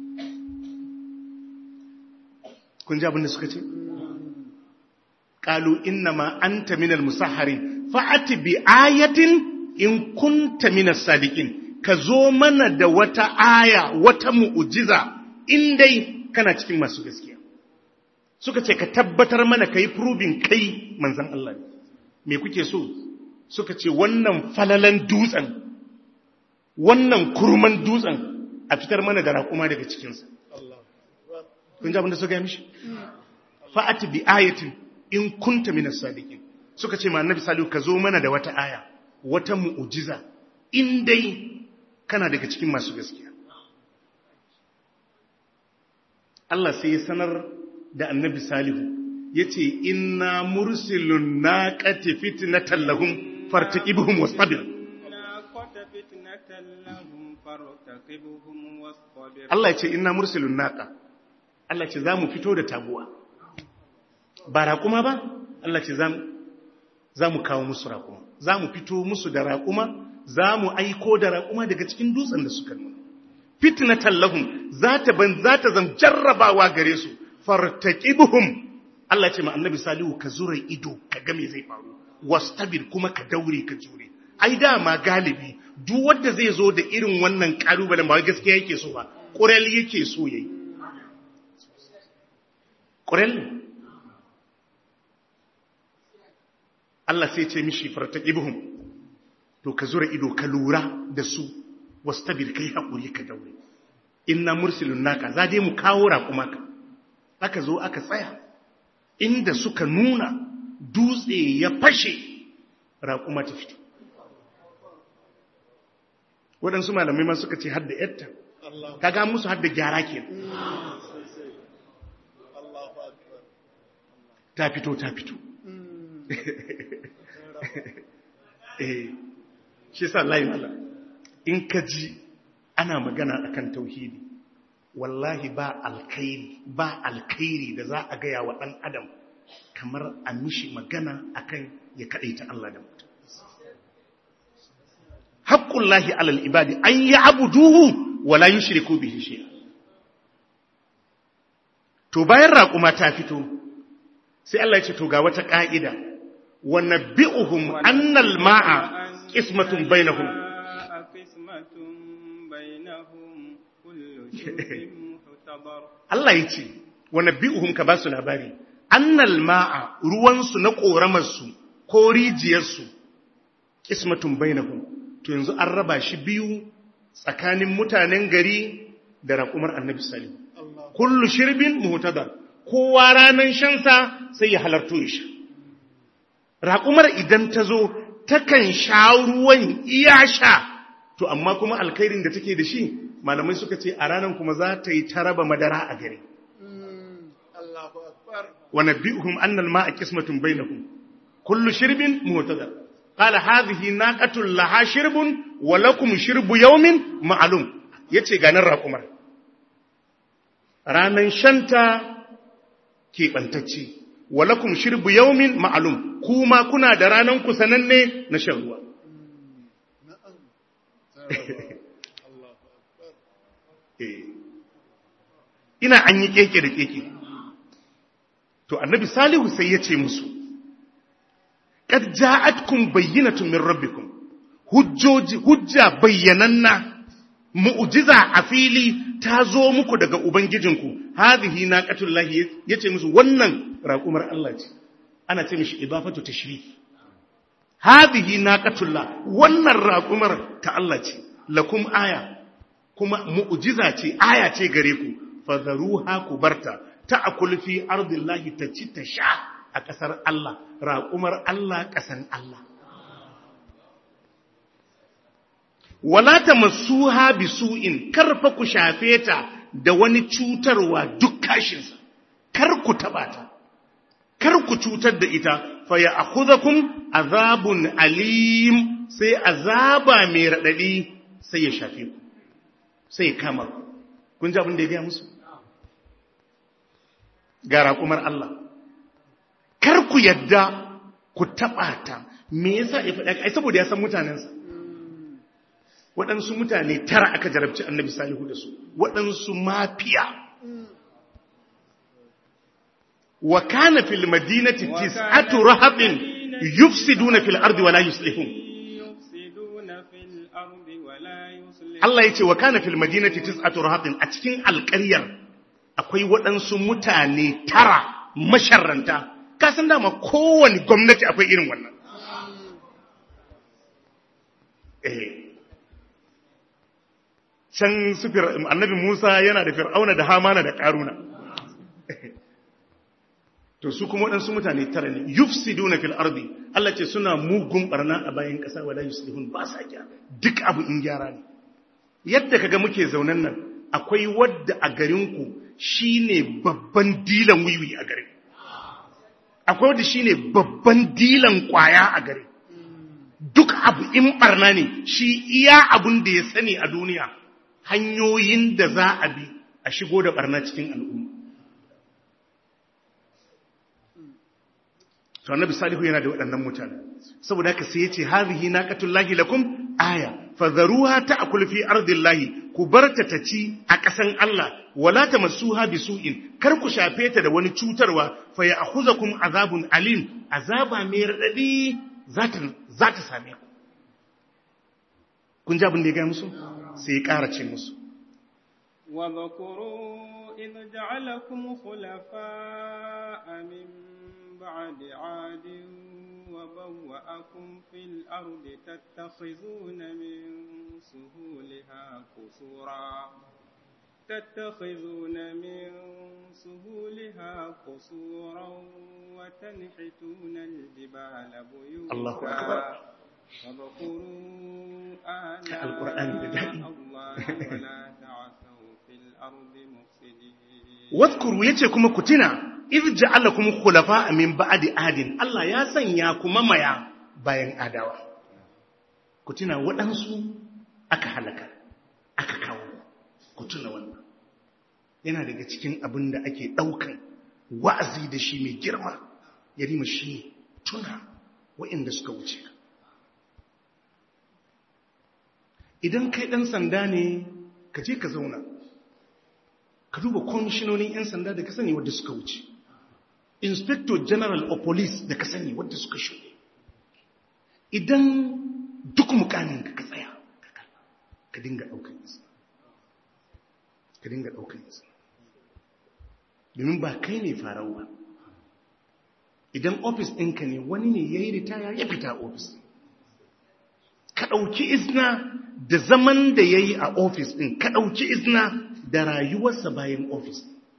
kun ji abin da suka ce qalu innama anta minal musahharin fa'ati bi ayatin in kunta minas sadiqin ka zo mana da wata aya wata mu'jiza in dai kana cikin masu gaskiya suka ce ka tabbatar mana kai proving kai manzon Allah ne me kuke so suka ce wannan falalan dutsen wannan kurman dutsen a fitar mana da raƙuma daga cikinsa kun ji abin da suka yi mishi fa'ati bi ayatin in kunta minas sadiqin suka ce ma annabi salihu ka zo mana da wata aya wata mu'jiza in dai kana daga cikin masu gaskiya Allah sai ya sanar da annabi salihu yace inna mursilun naqati fitnatan lahum fartaqibuhum wastabir Allah yace inna mursilun naqa Allah ce zamu fito da taguwa ba raƙuma ba Allah ce za mu kawo musu raƙuma za mu fito musu da raƙuma za mu aiko da raƙuma daga cikin dutsen da suka nuna fitnatan lahum za ta ban za ta zam jarrabawa gare su fartaqibuhum Allah ce ma annabi salihu ka zura ido ka ga me zai faru wastabir kuma ka daure ka jure ai dama galibi duk wanda zai zo da irin wannan kalubalen ba gaskiya yake so ba ƙurel yake so yayi ƙurel Allah sai ce mishi fartaqibuhum to ka zura ido ka lura da su wastabir kai hakuri ka daure inna mursilun naka za dai mu kawo raƙuma ka aka zo aka tsaya inda suka nuna dutse ya fashe raƙuma ta fito waɗansu malamai ma suka ce hadda yatta kaga musu hadda gyara ke ta fito ta fito eh shi sa Allah mala in ka ji ana magana akan tauhidi wallahi ba alkhairi ba alkhairi da za a gaya wa ɗan adam kamar a mishi magana akan ya kaɗaita Allah da mutum haqqullahi alal ibadi an ya'buduhu wa la yushriku bihi shay'a to bayan raƙuma ta fito sai Allah ya ce to ga wata ka'ida wa nabbi'uhum anna al-ma'a qismatun bainahum Allah ya ce wa nabbi'uhum ka basu labari annal ma'a ruwansu na ƙoramarsu ko rijiyarsu qismatun bainahum to yanzu an raba shi biyu tsakanin mutanen gari da raƙumar annabi salim kullu shirbin muhtadar kowa ranan shansa sai ya halarto ya sha raƙumar idan ta zo takan sha ruwan iya sha to amma kuma alkhairin da take da shi malamai suka ce a ranan kuma za ta yi ta raba madara a gari wa nabbi'uhum anna al-ma'a qismatun bainahum kullu shirbin muhtadar قال هذه ناقة لها شرب ولكم شرب يوم معلوم yace ganin raƙumar ranan shanta ke bantacce walakum shirbu yawmin ma'lum kuma kuna da ranan ku sananne na shan ruwa ina an yi keke da keke to annabi salihu sai yace musu kad ja'atkum bayyinatun min rabbikum hujjoji hujja bayyananna mu'jiza a fili ta zo muku daga ubangijinku hadhihi naqatullahi yace musu wannan raqumar Allah ce ana ce mishi idafatu tashrif hadhihi naqatullah wannan raqumar ta Allah ce lakum aya kuma mu'jiza ce aya ce gare ku fadharuha kubarta ta'kul fi ardillahi taci ta sha a ƙasar Allah, raƙumar Allah ƙasan Allah. Wala ta masu habi su'in, karfa ku shafe ta da wani cutarwa duk kashinsa, kar ku taɓa ta, kar ku cutar da ita, fa ya akuzakun azabun alim sai azaba mai raɗaɗi sai ya shafe ku, sai ya kama ku. Kun ji abin da ya gaya musu? Ga raƙumar Allah. Kar ku yadda ku taɓa ta, me yasa ya faɗa ai saboda ya san mutanensa. Waɗansu mutane tara aka jarabci annabi salihu da su, waɗansu mafiya. Wa kana fil madinati tis'atu rahabin yufsiduna fil ardi wa la yuslihun. Allah ya ce wa kana fil madinati tis'atu rahabin a cikin alƙaryar akwai waɗansu mutane tara masharranta. Kasan dama kowane gwamnati akwai irin wannan. Eh. Can su annabi Musa yana da Fir'auna da Hamana da Karuna. To su kuma waɗansu mutane tara ne, yufsiduna fil ardi. Allah ce suna mugun barna a bayan ƙasa wala yuslihun ba sa gyara. Duk abu in gyara ne. Yadda kaga muke zaunan nan, akwai wadda a garinku shine babban dilan wiwi a garin. Akwai wadda shi ne babban dilan kwaya a gari. Duk abu in barna ne, shi iya abun da ya sani a duniya, hanyoyin da za a bi a shigo da barna cikin al'umma. To annabi salihu yana da waɗannan mutane. Saboda haka sai ya ce, hazihi naqatullahi lakum aya fadharuha ta'kul fi ardillahi ku barta ta ci a ƙasan Allah wala tamassuha bisu'in kar ku shafe ta da wani cutarwa fa ya'khuzakum azabun alim azaba mai radadi zata zata same ku kun ji abin da ya ga musu sai ya ƙara ce musu wa dhkuru idh ja'alakum khulafa'a min ba'di 'adin وبوأكم في الأرض تتخذون من سهولها قصورا تتخذون من سهولها قصورا وتنحتون الجبال بيوتا الله أكبر فاذكروا آلاء الله ولا تعثوا في الأرض مفسدين واذكروا يتكم كتنا idh ja'alakum khulafa min ba'di adin Allah ya sanya ku mamaya bayan adawa ku tuna waɗansu aka halaka aka kawo ku tuna wannan yana daga cikin abin da ake ɗaukan wa'azi da shi mai girma ya rima shi tuna waɗanda suka wuce idan kai ɗan sanda ne ka je ka zauna ka duba kwamishinonin 'yan sanda da ka sani wadda suka wuce inspector general of police da ka sani wadda suka shuɗe idan duk mukamin ka tsaya ka dinga ɗaukar isa ka dinga ɗaukar isa domin ba kai ne farau ba idan ofis ɗinka ne wani ne ya yi ritaya ya fita ofis ka ɗauki izina da zaman da ya yi a ofis ɗin ka ɗauki izina da rayuwarsa bayan ofis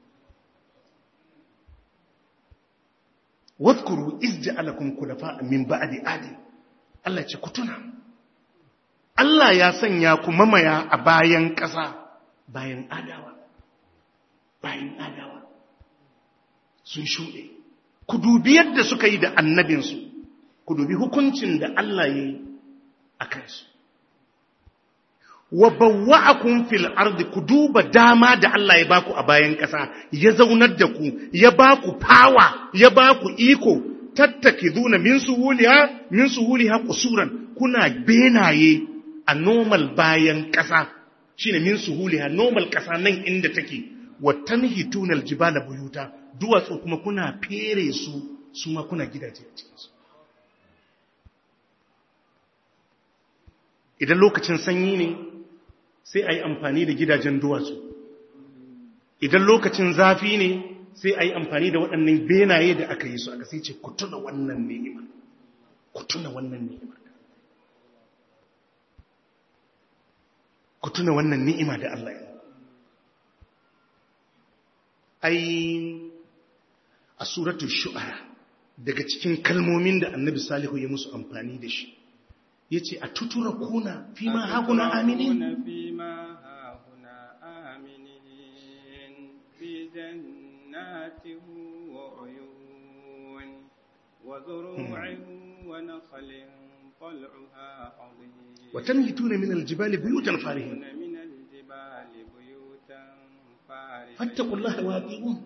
wadkuru izja'alakum khulafa min ba'di adi Allah ce ku tuna Allah ya sanya ku mamaya a bayan ƙasa bayan adawa bayan adawa sun shuɗe ku dubi yadda suka yi da annabinsu ku dubi hukuncin da Allah ya yi a kansu wa bawwa'akum fil ardi ku duba dama da Allah ya baku a bayan ƙasa ya zaunar da ku ya baku power ya baku iko tattakiduna min suhuliha min suhuliha qusuran kuna benaye a normal bayan ƙasa shine min suhuliha normal ƙasa nan inda take wa tanhituna aljibala buyuta duwatsu kuma kuna fere su su ma kuna gidaje a cikin su idan lokacin sanyi ne sai a yi amfani da gidajen duwatsu idan lokacin zafi ne sai a yi amfani da waɗannan benaye da aka yi su aka sai ce ku tuna wannan ni'ima ku tuna wannan ni'ima ku tuna wannan ni'ima da Allah ya ai a suratul shu'ara daga cikin kalmomin da annabi salihu ya musu amfani da shi yace a tutura kuna fi ma hakuna aminin وتنهتون من الجبال بيوتا فارهين فاتقوا الله وأطيعون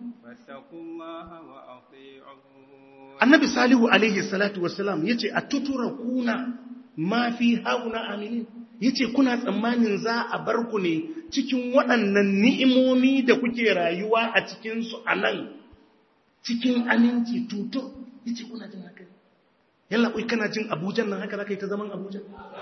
النبي صالح عليه الصلاة والسلام يتي أتتركون ma fi hauna aminin yace kuna tsammanin za a bar ku ne cikin waɗannan ni'imomi da kuke rayuwa a cikin su anan cikin aminci tutur yace kuna jin haka yalla kai kana jin Abuja nan haka zaka yi ta zaman Abuja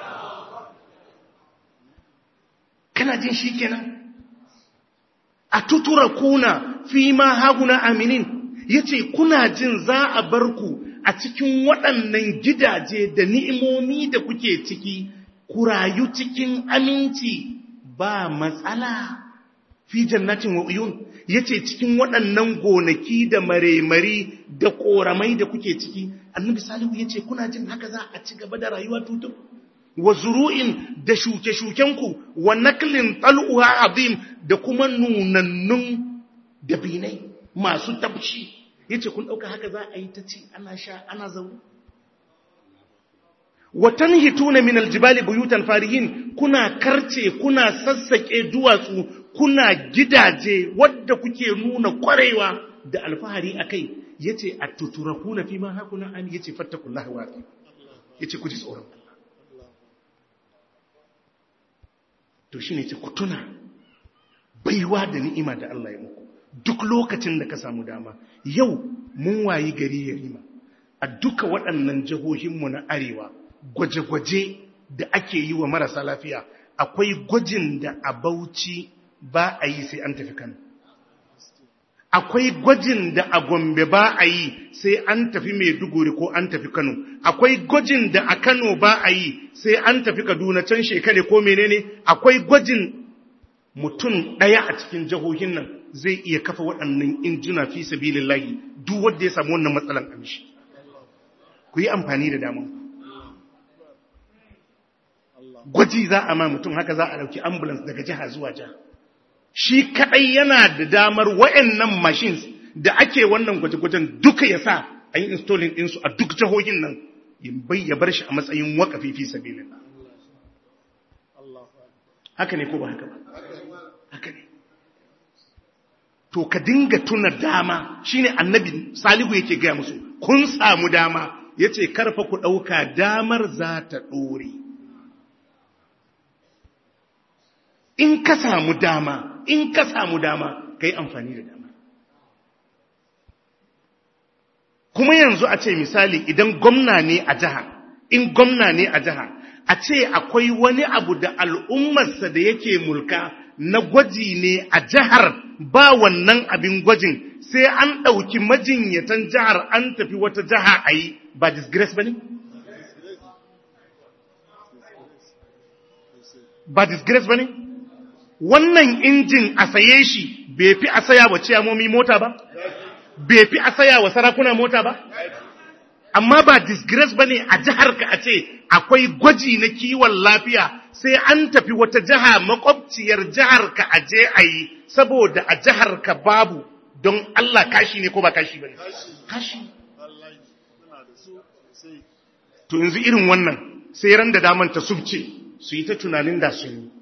kana jin shikenan a tutura kuna fi ma hauna aminin yace kuna jin za a bar ku a cikin waɗannan gidaje da ni'imomi da kuke ciki ku rayu cikin aminci ba matsala fi jannatin wa uyun yace cikin waɗannan gonaki da maremari da koramai da kuke ciki annabi salihu yace kuna jin haka za a ci gaba da rayuwa tutur wa zuru'in da shuke-shukenku wa naklin tal'uha azim da kuma nunannun dabinai masu tabshi yace kun dauka haka za a yi ta ci ana sha ana zaune watanhituna min aljibali buyutan farihin kuna karce kuna sassake duwatsu kuna gidaje wadda kuke nuna kwarewa da alfahari akai yace atuturakuna fi ma hakuna an yace fattakullahi wa yace ku ji tsoron Allah to shine ce ku tuna baiwa da ni'ima da Allah ya muku duk lokacin da ka samu dama. Yau mun wayi gari ya rima a duka waɗannan jihohinmu na arewa gwaje-gwaje da ake yi wa marasa lafiya, akwai gwajin da a Bauchi ba a yi sai an tafi Kano, akwai gwajin da a Gombe ba a yi sai an tafi Maiduguri ko an tafi Kano, akwai gwajin da a Kano ba a yi sai an tafi Kaduna can shekare ko menene, akwai gwajin mutum ɗaya a cikin jihohin nan zai iya kafa waɗannan injina fi sabilillahi duk wanda ya samu wannan matsalan amshi. Ku yi amfani da damar. Gwaji za a ma mutum haka za a ɗauki ambulance daga jiha zuwa jiha. Shi kaɗai yana da damar waɗannan machines da ake wannan gwaje-gwajen duka ya sa a yi installing ɗinsu a duk jihohin nan ya bar shi a matsayin waƙafi fi sabilillah. Haka ne ko ba haka ba? Haka ne. To ka dinga tuna dama, shine annabi Salihu yake gaya musu, kun samu dama, yace karfa ku ɗauka damar za ta ɗore. In ka samu dama, in ka samu dama, ka yi amfani da dama. Kuma yanzu a ce misali idan gwamna ne a jiha, in gwamna ne a jiha, a ce akwai wani abu da al'ummarsa da yake mulka na gwaji ne a jihar ba wannan abin gwajin sai an ɗauki majinyatan jihar an tafi wata jiha a yi, ba disgrace ba ne? Ba disgrace ba ne? Wannan injin a saye shi bai fi a saya wa ciyamomi mota ba? Bai fi a saya wa sarakuna mota ba? Amma ba disgrace ba ne a jiharka a ce akwai gwaji na kiwon lafiya sai an tafi wata jiha makwabciyar jiharka a je a yi saboda a jiharka babu, don Allah kashi ne ko ba kashi ba ne? Kashi. To yanzu irin wannan sai ran da daman ta subce su yi ta tunanin da sun yi.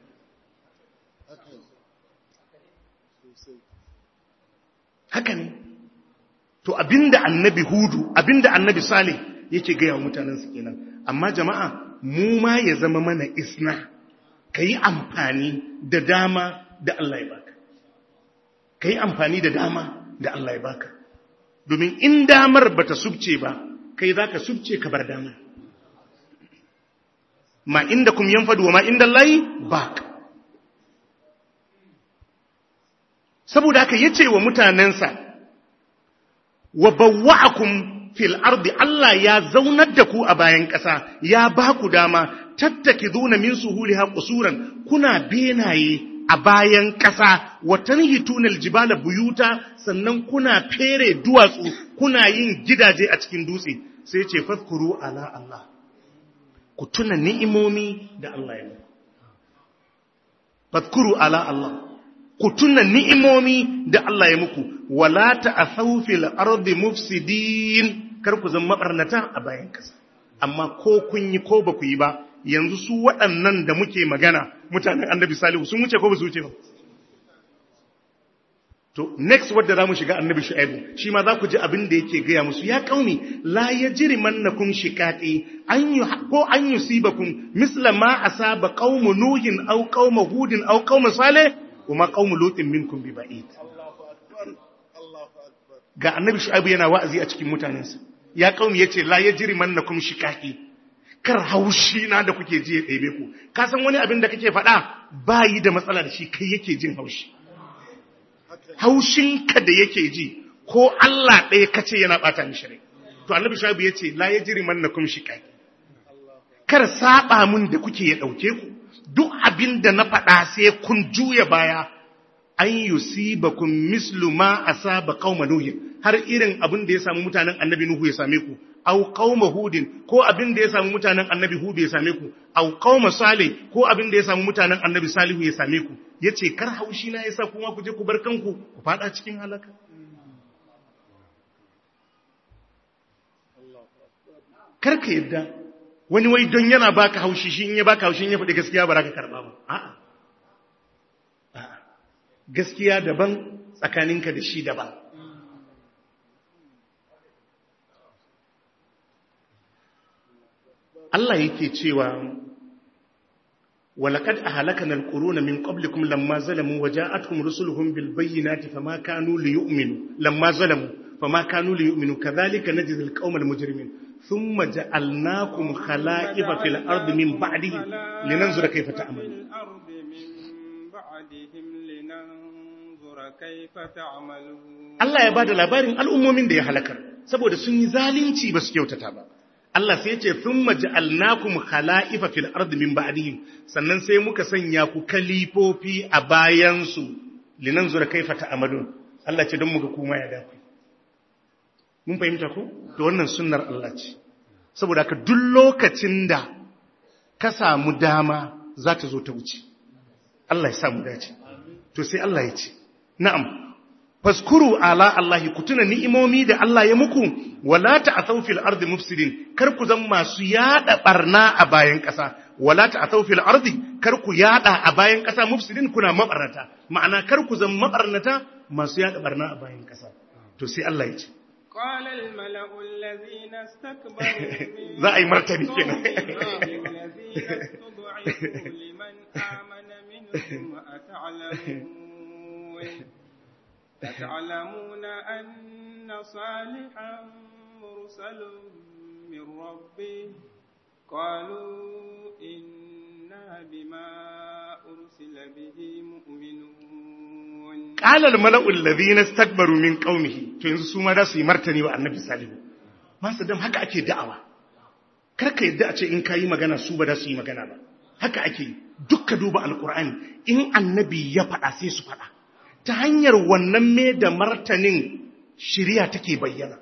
Haka ne. To abinda annabi Hudu, abinda annabi Salih yake gaya wa mutanensa kenan. Amma jama'a, mu ma ya zama mana isna, ka yi amfani da dama da Allah ya baka. Ka yi amfani da dama da Allah ya baka. Domin in damar bata subce ba, kai za ka subce ka bar dama. Ma inda kum yanfadu wa ma inda Allah baka. Saboda haka yace wa mutanensa, wa bawwa'akum fil ardi, Allah ya zaunar da ku a bayan ƙasa, ya ba ku dama, tattakiduna min suhuliha qusuran, kuna benaye a bayan ƙasa, wa tanhituna aljibala buyuta, sannan kuna fere duwatsu, kuna yin gidaje a cikin dutse. Sai ce fadhkuru ala Allah, ku tuna ni'imomi da Allah ya muku. Fadhkuru ala Allah, ku tuna ni'imomi da Allah ya muku. Wala ta'thaw fil ardi mufsidin, kar ku zama mabarnata a bayan kasa. Amma ko kun yi ko ba ku yi ba, yanzu su waɗannan da muke magana mutanen Annabi Salihu sun wuce ko ba su wuce ba? To next wadda zamu shiga Annabi Shu'aibu, shi ma za ku ji abin da yake gaya musu, ya qaumi la yajrimannakum shiqaqi an yu ko an yusibakum misla ma asaba qaumu nuhin aw qauma hudin aw qauma salih wa ma qaumu lutin minkum bi ba'id. Ga Annabi Shu'aibu yana wa'azi a cikin mutanensa, ya qaumi yace la yajrimannakum shiqaqi, kar haushi na da kuke ji ya ɗebe ku. Ka san wani abin da kake faɗa ba yi da matsala da shi, kai yake jin haushi. Haushinka da yake ji ko Allah ɗaya kace yana ɓata mishi rai. To Annabi Shu'aibu yace la yajrimannakum shiqaqi, kar saba mun da kuke ya ɗauke ku. Duk abin da na faɗa sai kun juya baya, an yusibakum mislu ma asaba qauma nuh, har irin abin da ya samu mutanen Annabi Nuhu ya same ku, aw qauma hudin, ko abin da ya samu mutanen Annabi Hud ya same ku, aw qauma salih, ko abin da ya samu mutanen Annabi Salihu ya same ku. Yace kar haushi na yasa kuma ku je ku bar kanku ku fada cikin halaka. Kar ka yadda wani wai don yana baka haushi, shi in ya baka haushi in ya faɗi gaskiya ba za ka karɓa ba. A'a. A'a. Gaskiya daban, tsakaninka da shi daban. Allah yake cewa walaqad ahlakana alquruna min qablikum lamma zalamu waja'atuhum rusuluhum bil bayyinati fama kanu liyu'minu lamma zalamu fama kanu liyu'minu kadhalika najzi alqawma almujrimin thumma ja'alnakum khala'ifa fil ardi min ba'dihim linanzura kayfa ta'malun Allah ya bada labarin al'ummomin da ya halakar saboda sun yi zalunci ba su kyautata ba. Allah sai ya ce thumma ja'alnakum khala'ifa fil ardi min ba'dihim sannan sai muka sanya ku kalifofi a bayan su linanzura kayfa ta'malun. Allah ce don muka kuma ya dace. Mun fahimta ko? To wannan sunnar Allah ce. Saboda haka duk lokacin da ka samu dama za ta zo ta wuce. Allah ya samu dace. To sai Allah ya ce, na'am, faskuru ala Allahi ku tuna ni'imomi da Allah ya muku, wala ta'athau fil ardi mufsidin, kar ku zan masu yada barna a bayan ƙasa, wala ta'athau fil ardi, kar ku yada a bayan ƙasa mufsidin kuna mabarnata, ma'ana kar ku zan mabarnata masu yada barna a bayan ƙasa. To sai Allah ya ce, قال الملأ الذين استكبروا za a yi martani kenan. الذين استضعفوا لمن آمن منهم أتعلمون أتعلمون أن صالحا مرسل من ربه قالوا إنا بما أرسل به مؤمنون قال الملأ الذين استكبروا من قومه to yanzu su ma da su yi martani wa annabi salihu ma sadam haka ake da'awa karka yadda a ce in kayi magana su ba da su yi magana ba haka ake dukka duba alqur'ani in annabi ya faɗa sai su faɗa ta hanyar wannan me da martanin shiriya take bayyana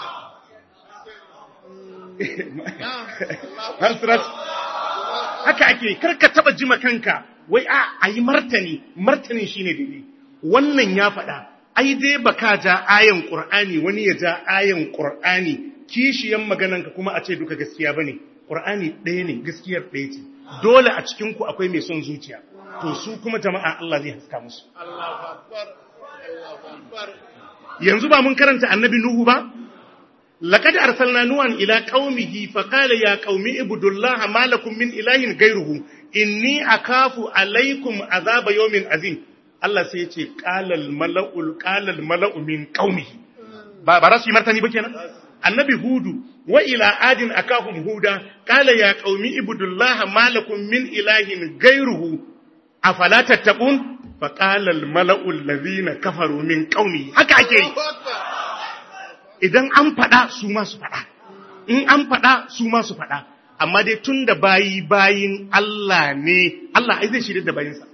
haka ake karka taba jima kanka wai a ayi martani martanin shine dai wannan ya faɗa ai dai baka ja ayan qur'ani wani ya ja ayan qur'ani kishiyan magananka kuma a ce duka gaskiya bane qur'ani ɗaya ne gaskiyar ɗaya ce dole a cikin ku akwai mai son zuciya to su kuma jama'a Allah zai haska musu Allahu akbar Allahu akbar yanzu ba mun karanta annabi nuhu ba laqad arsalna nuhan ila qaumihi faqala ya qaumi ibudullaha ma lakum min ilahin ghayruhu inni akafu alaykum azaba yawmin azim Allah sai ya ce qalal mala'ul qalal mala'u min qaumihi ba ba rasu martani ba kenan annabi hudu wa ila adin akahum huda qala ya qaumi ibudullaha ma lakum min ilahin ghayruhu afala tattaqun faqala al mala'u alladhina kafaru min qaumi haka ake yi idan an fada su ma su fada in an fada su ma su fada amma dai tunda bayi bayin Allah ne Allah ai zai shirye da bayinsa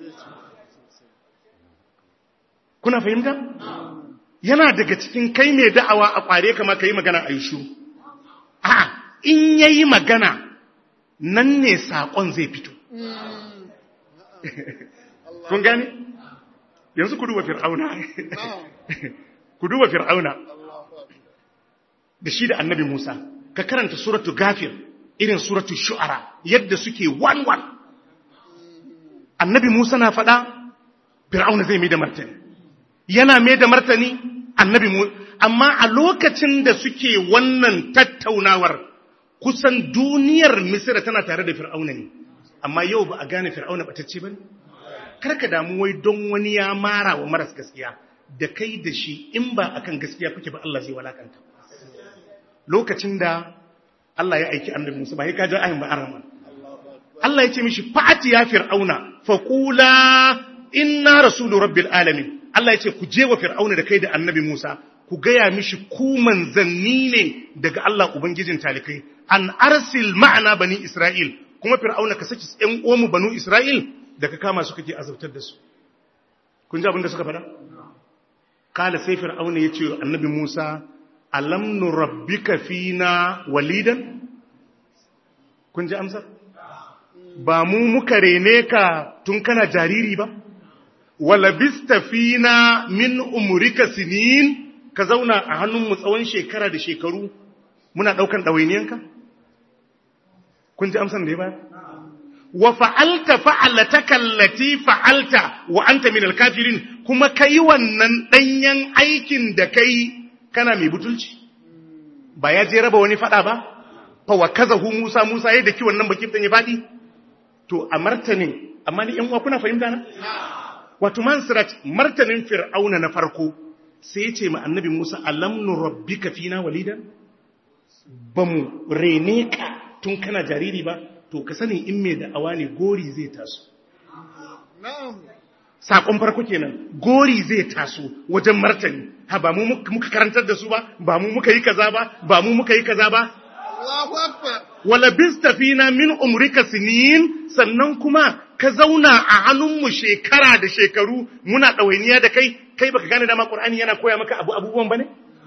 kuna fahimta yana daga cikin kai mai da'awa a kware kama kai magana a yi shiru a in yayi magana nan ne sakon zai fito kun gane yanzu ku duba fir'auna ku duba fir'auna da shi da annabi Musa ka karanta suratu Ghafir irin suratu Shu'ara yadda suke one one annabi Musa na faɗa fir'auna zai mai da martani yana mai da martani annabi Musa amma a lokacin da suke wannan tattaunawar kusan duniyar Misra tana tare da fir'auna ne amma yau ba a gane fir'auna batacce bane karka damu wai don wani ya mara wa maras gaskiya da kai da shi in ba akan gaskiya kuke ba Allah zai walakanta lokacin da Allah ya aiki annabi Musa ba sai ka ji ayin ba arama Allah ya ce mishi fa'ati ya fir'auna faqula inna rasulu rabbil alamin Allah ya ce ku je wa fir'auna da kai da annabi Musa ku gaya mishi ku manzanni ne daga Allah ubangijin talikai an arsil ma'ana bani Isra'il kuma fir'auna ka saki ɗan uwanmu banu Isra'il da ka kama su kake azabtar da su kun ji abin da suka faɗa kala sai fir'auna ya ce annabi Musa alam nurabbika fina walidan kun ji amsar ba mu muka rene ka tun kana jariri ba wala bista fina min umrika sinin ka zauna a hannun mu tsawon shekara da shekaru muna daukan dawainiyanka kun ji amsar da ya bayar wa fa'alta fa'alataka allati fa'alta wa anta min al-kafirin kuma kai wannan danyen aikin da kai kana mai butulci ba ya je raba wani fada ba fa wa kazahu Musa Musa yayin da ki wannan bakin dan ya fadi to a martanin amma ni yan uwa kuna fahimta na wato man sirat martanin fir'auna na farko sai ya ce ma annabi Musa alam nurabbika fina walidan bamu rene ka tun kana jariri ba to ka sani in me da awa ne gori zai taso na'am sakon farko kenan gori zai taso wajen martani ha ba mu muka karantar da su ba ba mu muka yi kaza ba ba mu muka yi kaza ba Allahu akbar wala bistafina min umrika sinin sannan kuma ka zauna a hannun mu shekara da shekaru muna dawainiya da kai kai baka gane dama Qur'ani yana koya maka abu abubuwan bane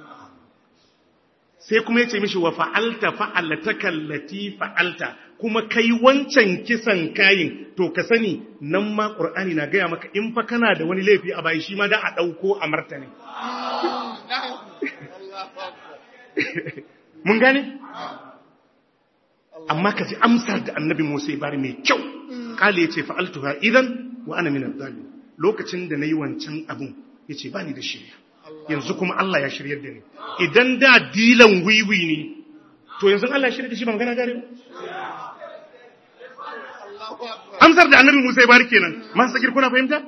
sai kuma yace mishi wa fa'alta fa'alataka allati fa'alta kuma kai wancan kisan kayin to ka sani nan ma Qur'ani na gaya maka in fa kana da wani laifi a bai shi ma da a dauko a martani mun gane amma ka ji amsar da annabi Musa ya bari mai kyau kale yace fa'altuha idan wa ana min adh-dhalim lokacin da nayi wancan abun yace bani da shirya yanzu kuma Allah ya shiryar da ni idan da dilan wiwi ne to yanzu Allah ya shiryar da shi ba magana gare ba amsar da annabi Musa ya bari kenan masu sakir kuna fahimta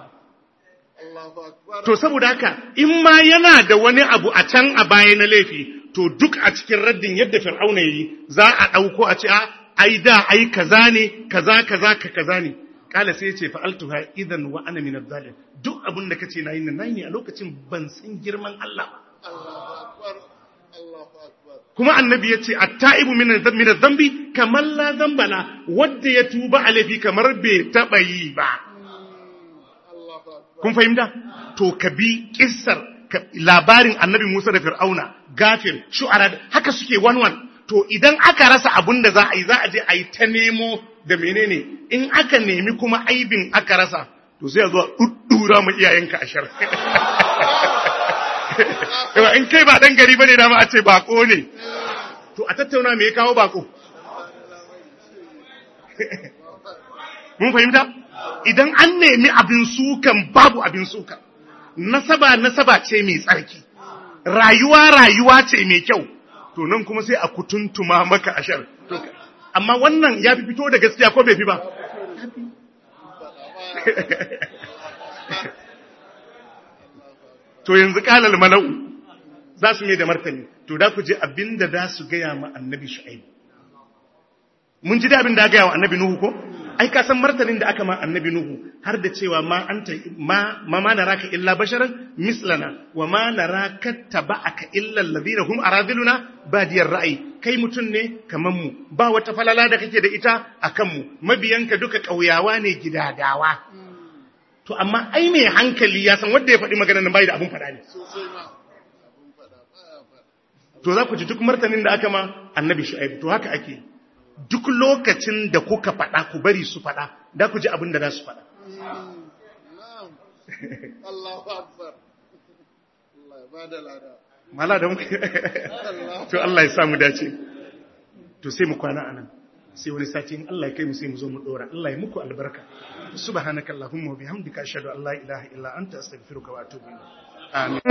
to saboda haka in ma yana da wani abu a can a baya na laifi to duk a cikin raddin yadda fir'auna yayi za a dauko a ce a ai da ai kaza ne kaza kaza ka kaza ne kala sai ya ce fa'altuha idan wa ana min adh-dhalim duk abin da kace nayi nan nayi ne a lokacin ban san girman Allah ba Allahu akbar Allahu akbar kuma annabi yace at-ta'ibu min min adh-dhanbi kamar la dhanba la wanda ya tuba alafi kamar bai taba yi ba Allahu akbar kun fahimta to ka bi kissar labarin annabi Musa da Fir'auna Gafir Shu'ara haka suke one one to idan aka rasa abun da za a yi za a je a yi ta nemo da menene in aka nemi kuma aibin aka rasa to sai a zo a duddura mu iyayenka a shar in kai ba dan gari bane da ma a ce bako ne to a tattauna me ya kawo bako mun fahimta idan an nemi abin sukan babu abin sukan nasaba nasaba ce mai tsarki rayuwa rayuwa ce mai kyau to nan kuma sai a kutuntuma maka ashar to amma wannan ya fi fito da gaskiya ko bai fi ba to yanzu kalal mala'u za su mai da martani to da ku je abinda da su gaya ma annabi Shu'aib mun ji da abin da gaya wa annabi Nuhu ko ai ka san martanin da aka ma annabi Nuhu har da cewa ma anta ma ma, ma naraka illa basharan mislana wa ma naraka taba'aka illa alladhina hum aradiluna badiyar ra'ayi kai mutun ne kaman mu ba wata falala da kake da ita akan mu mabiyanka duka kauyawa ne gidadawa to amma ai mai hankali ya san wanda ya faɗi maganar nan bai da abun faɗa ne to za ku ji duk martanin da aka ma annabi Shu'aib to haka ake duk lokacin da kuka faɗa ku bari su faɗa da ku ji abin da za su faɗa. Allahu Akbar. Allah ba da lada. Mala da mu. To Allah ya samu dace. To sai mu kwana anan. Sai wani sati in Allah ya kai mu sai mu zo mu dora. Allah ya muku albarka. Subhanakallahumma wa bihamdika ashhadu an la ilaha illa anta astaghfiruka wa atubu ilayk. Amin.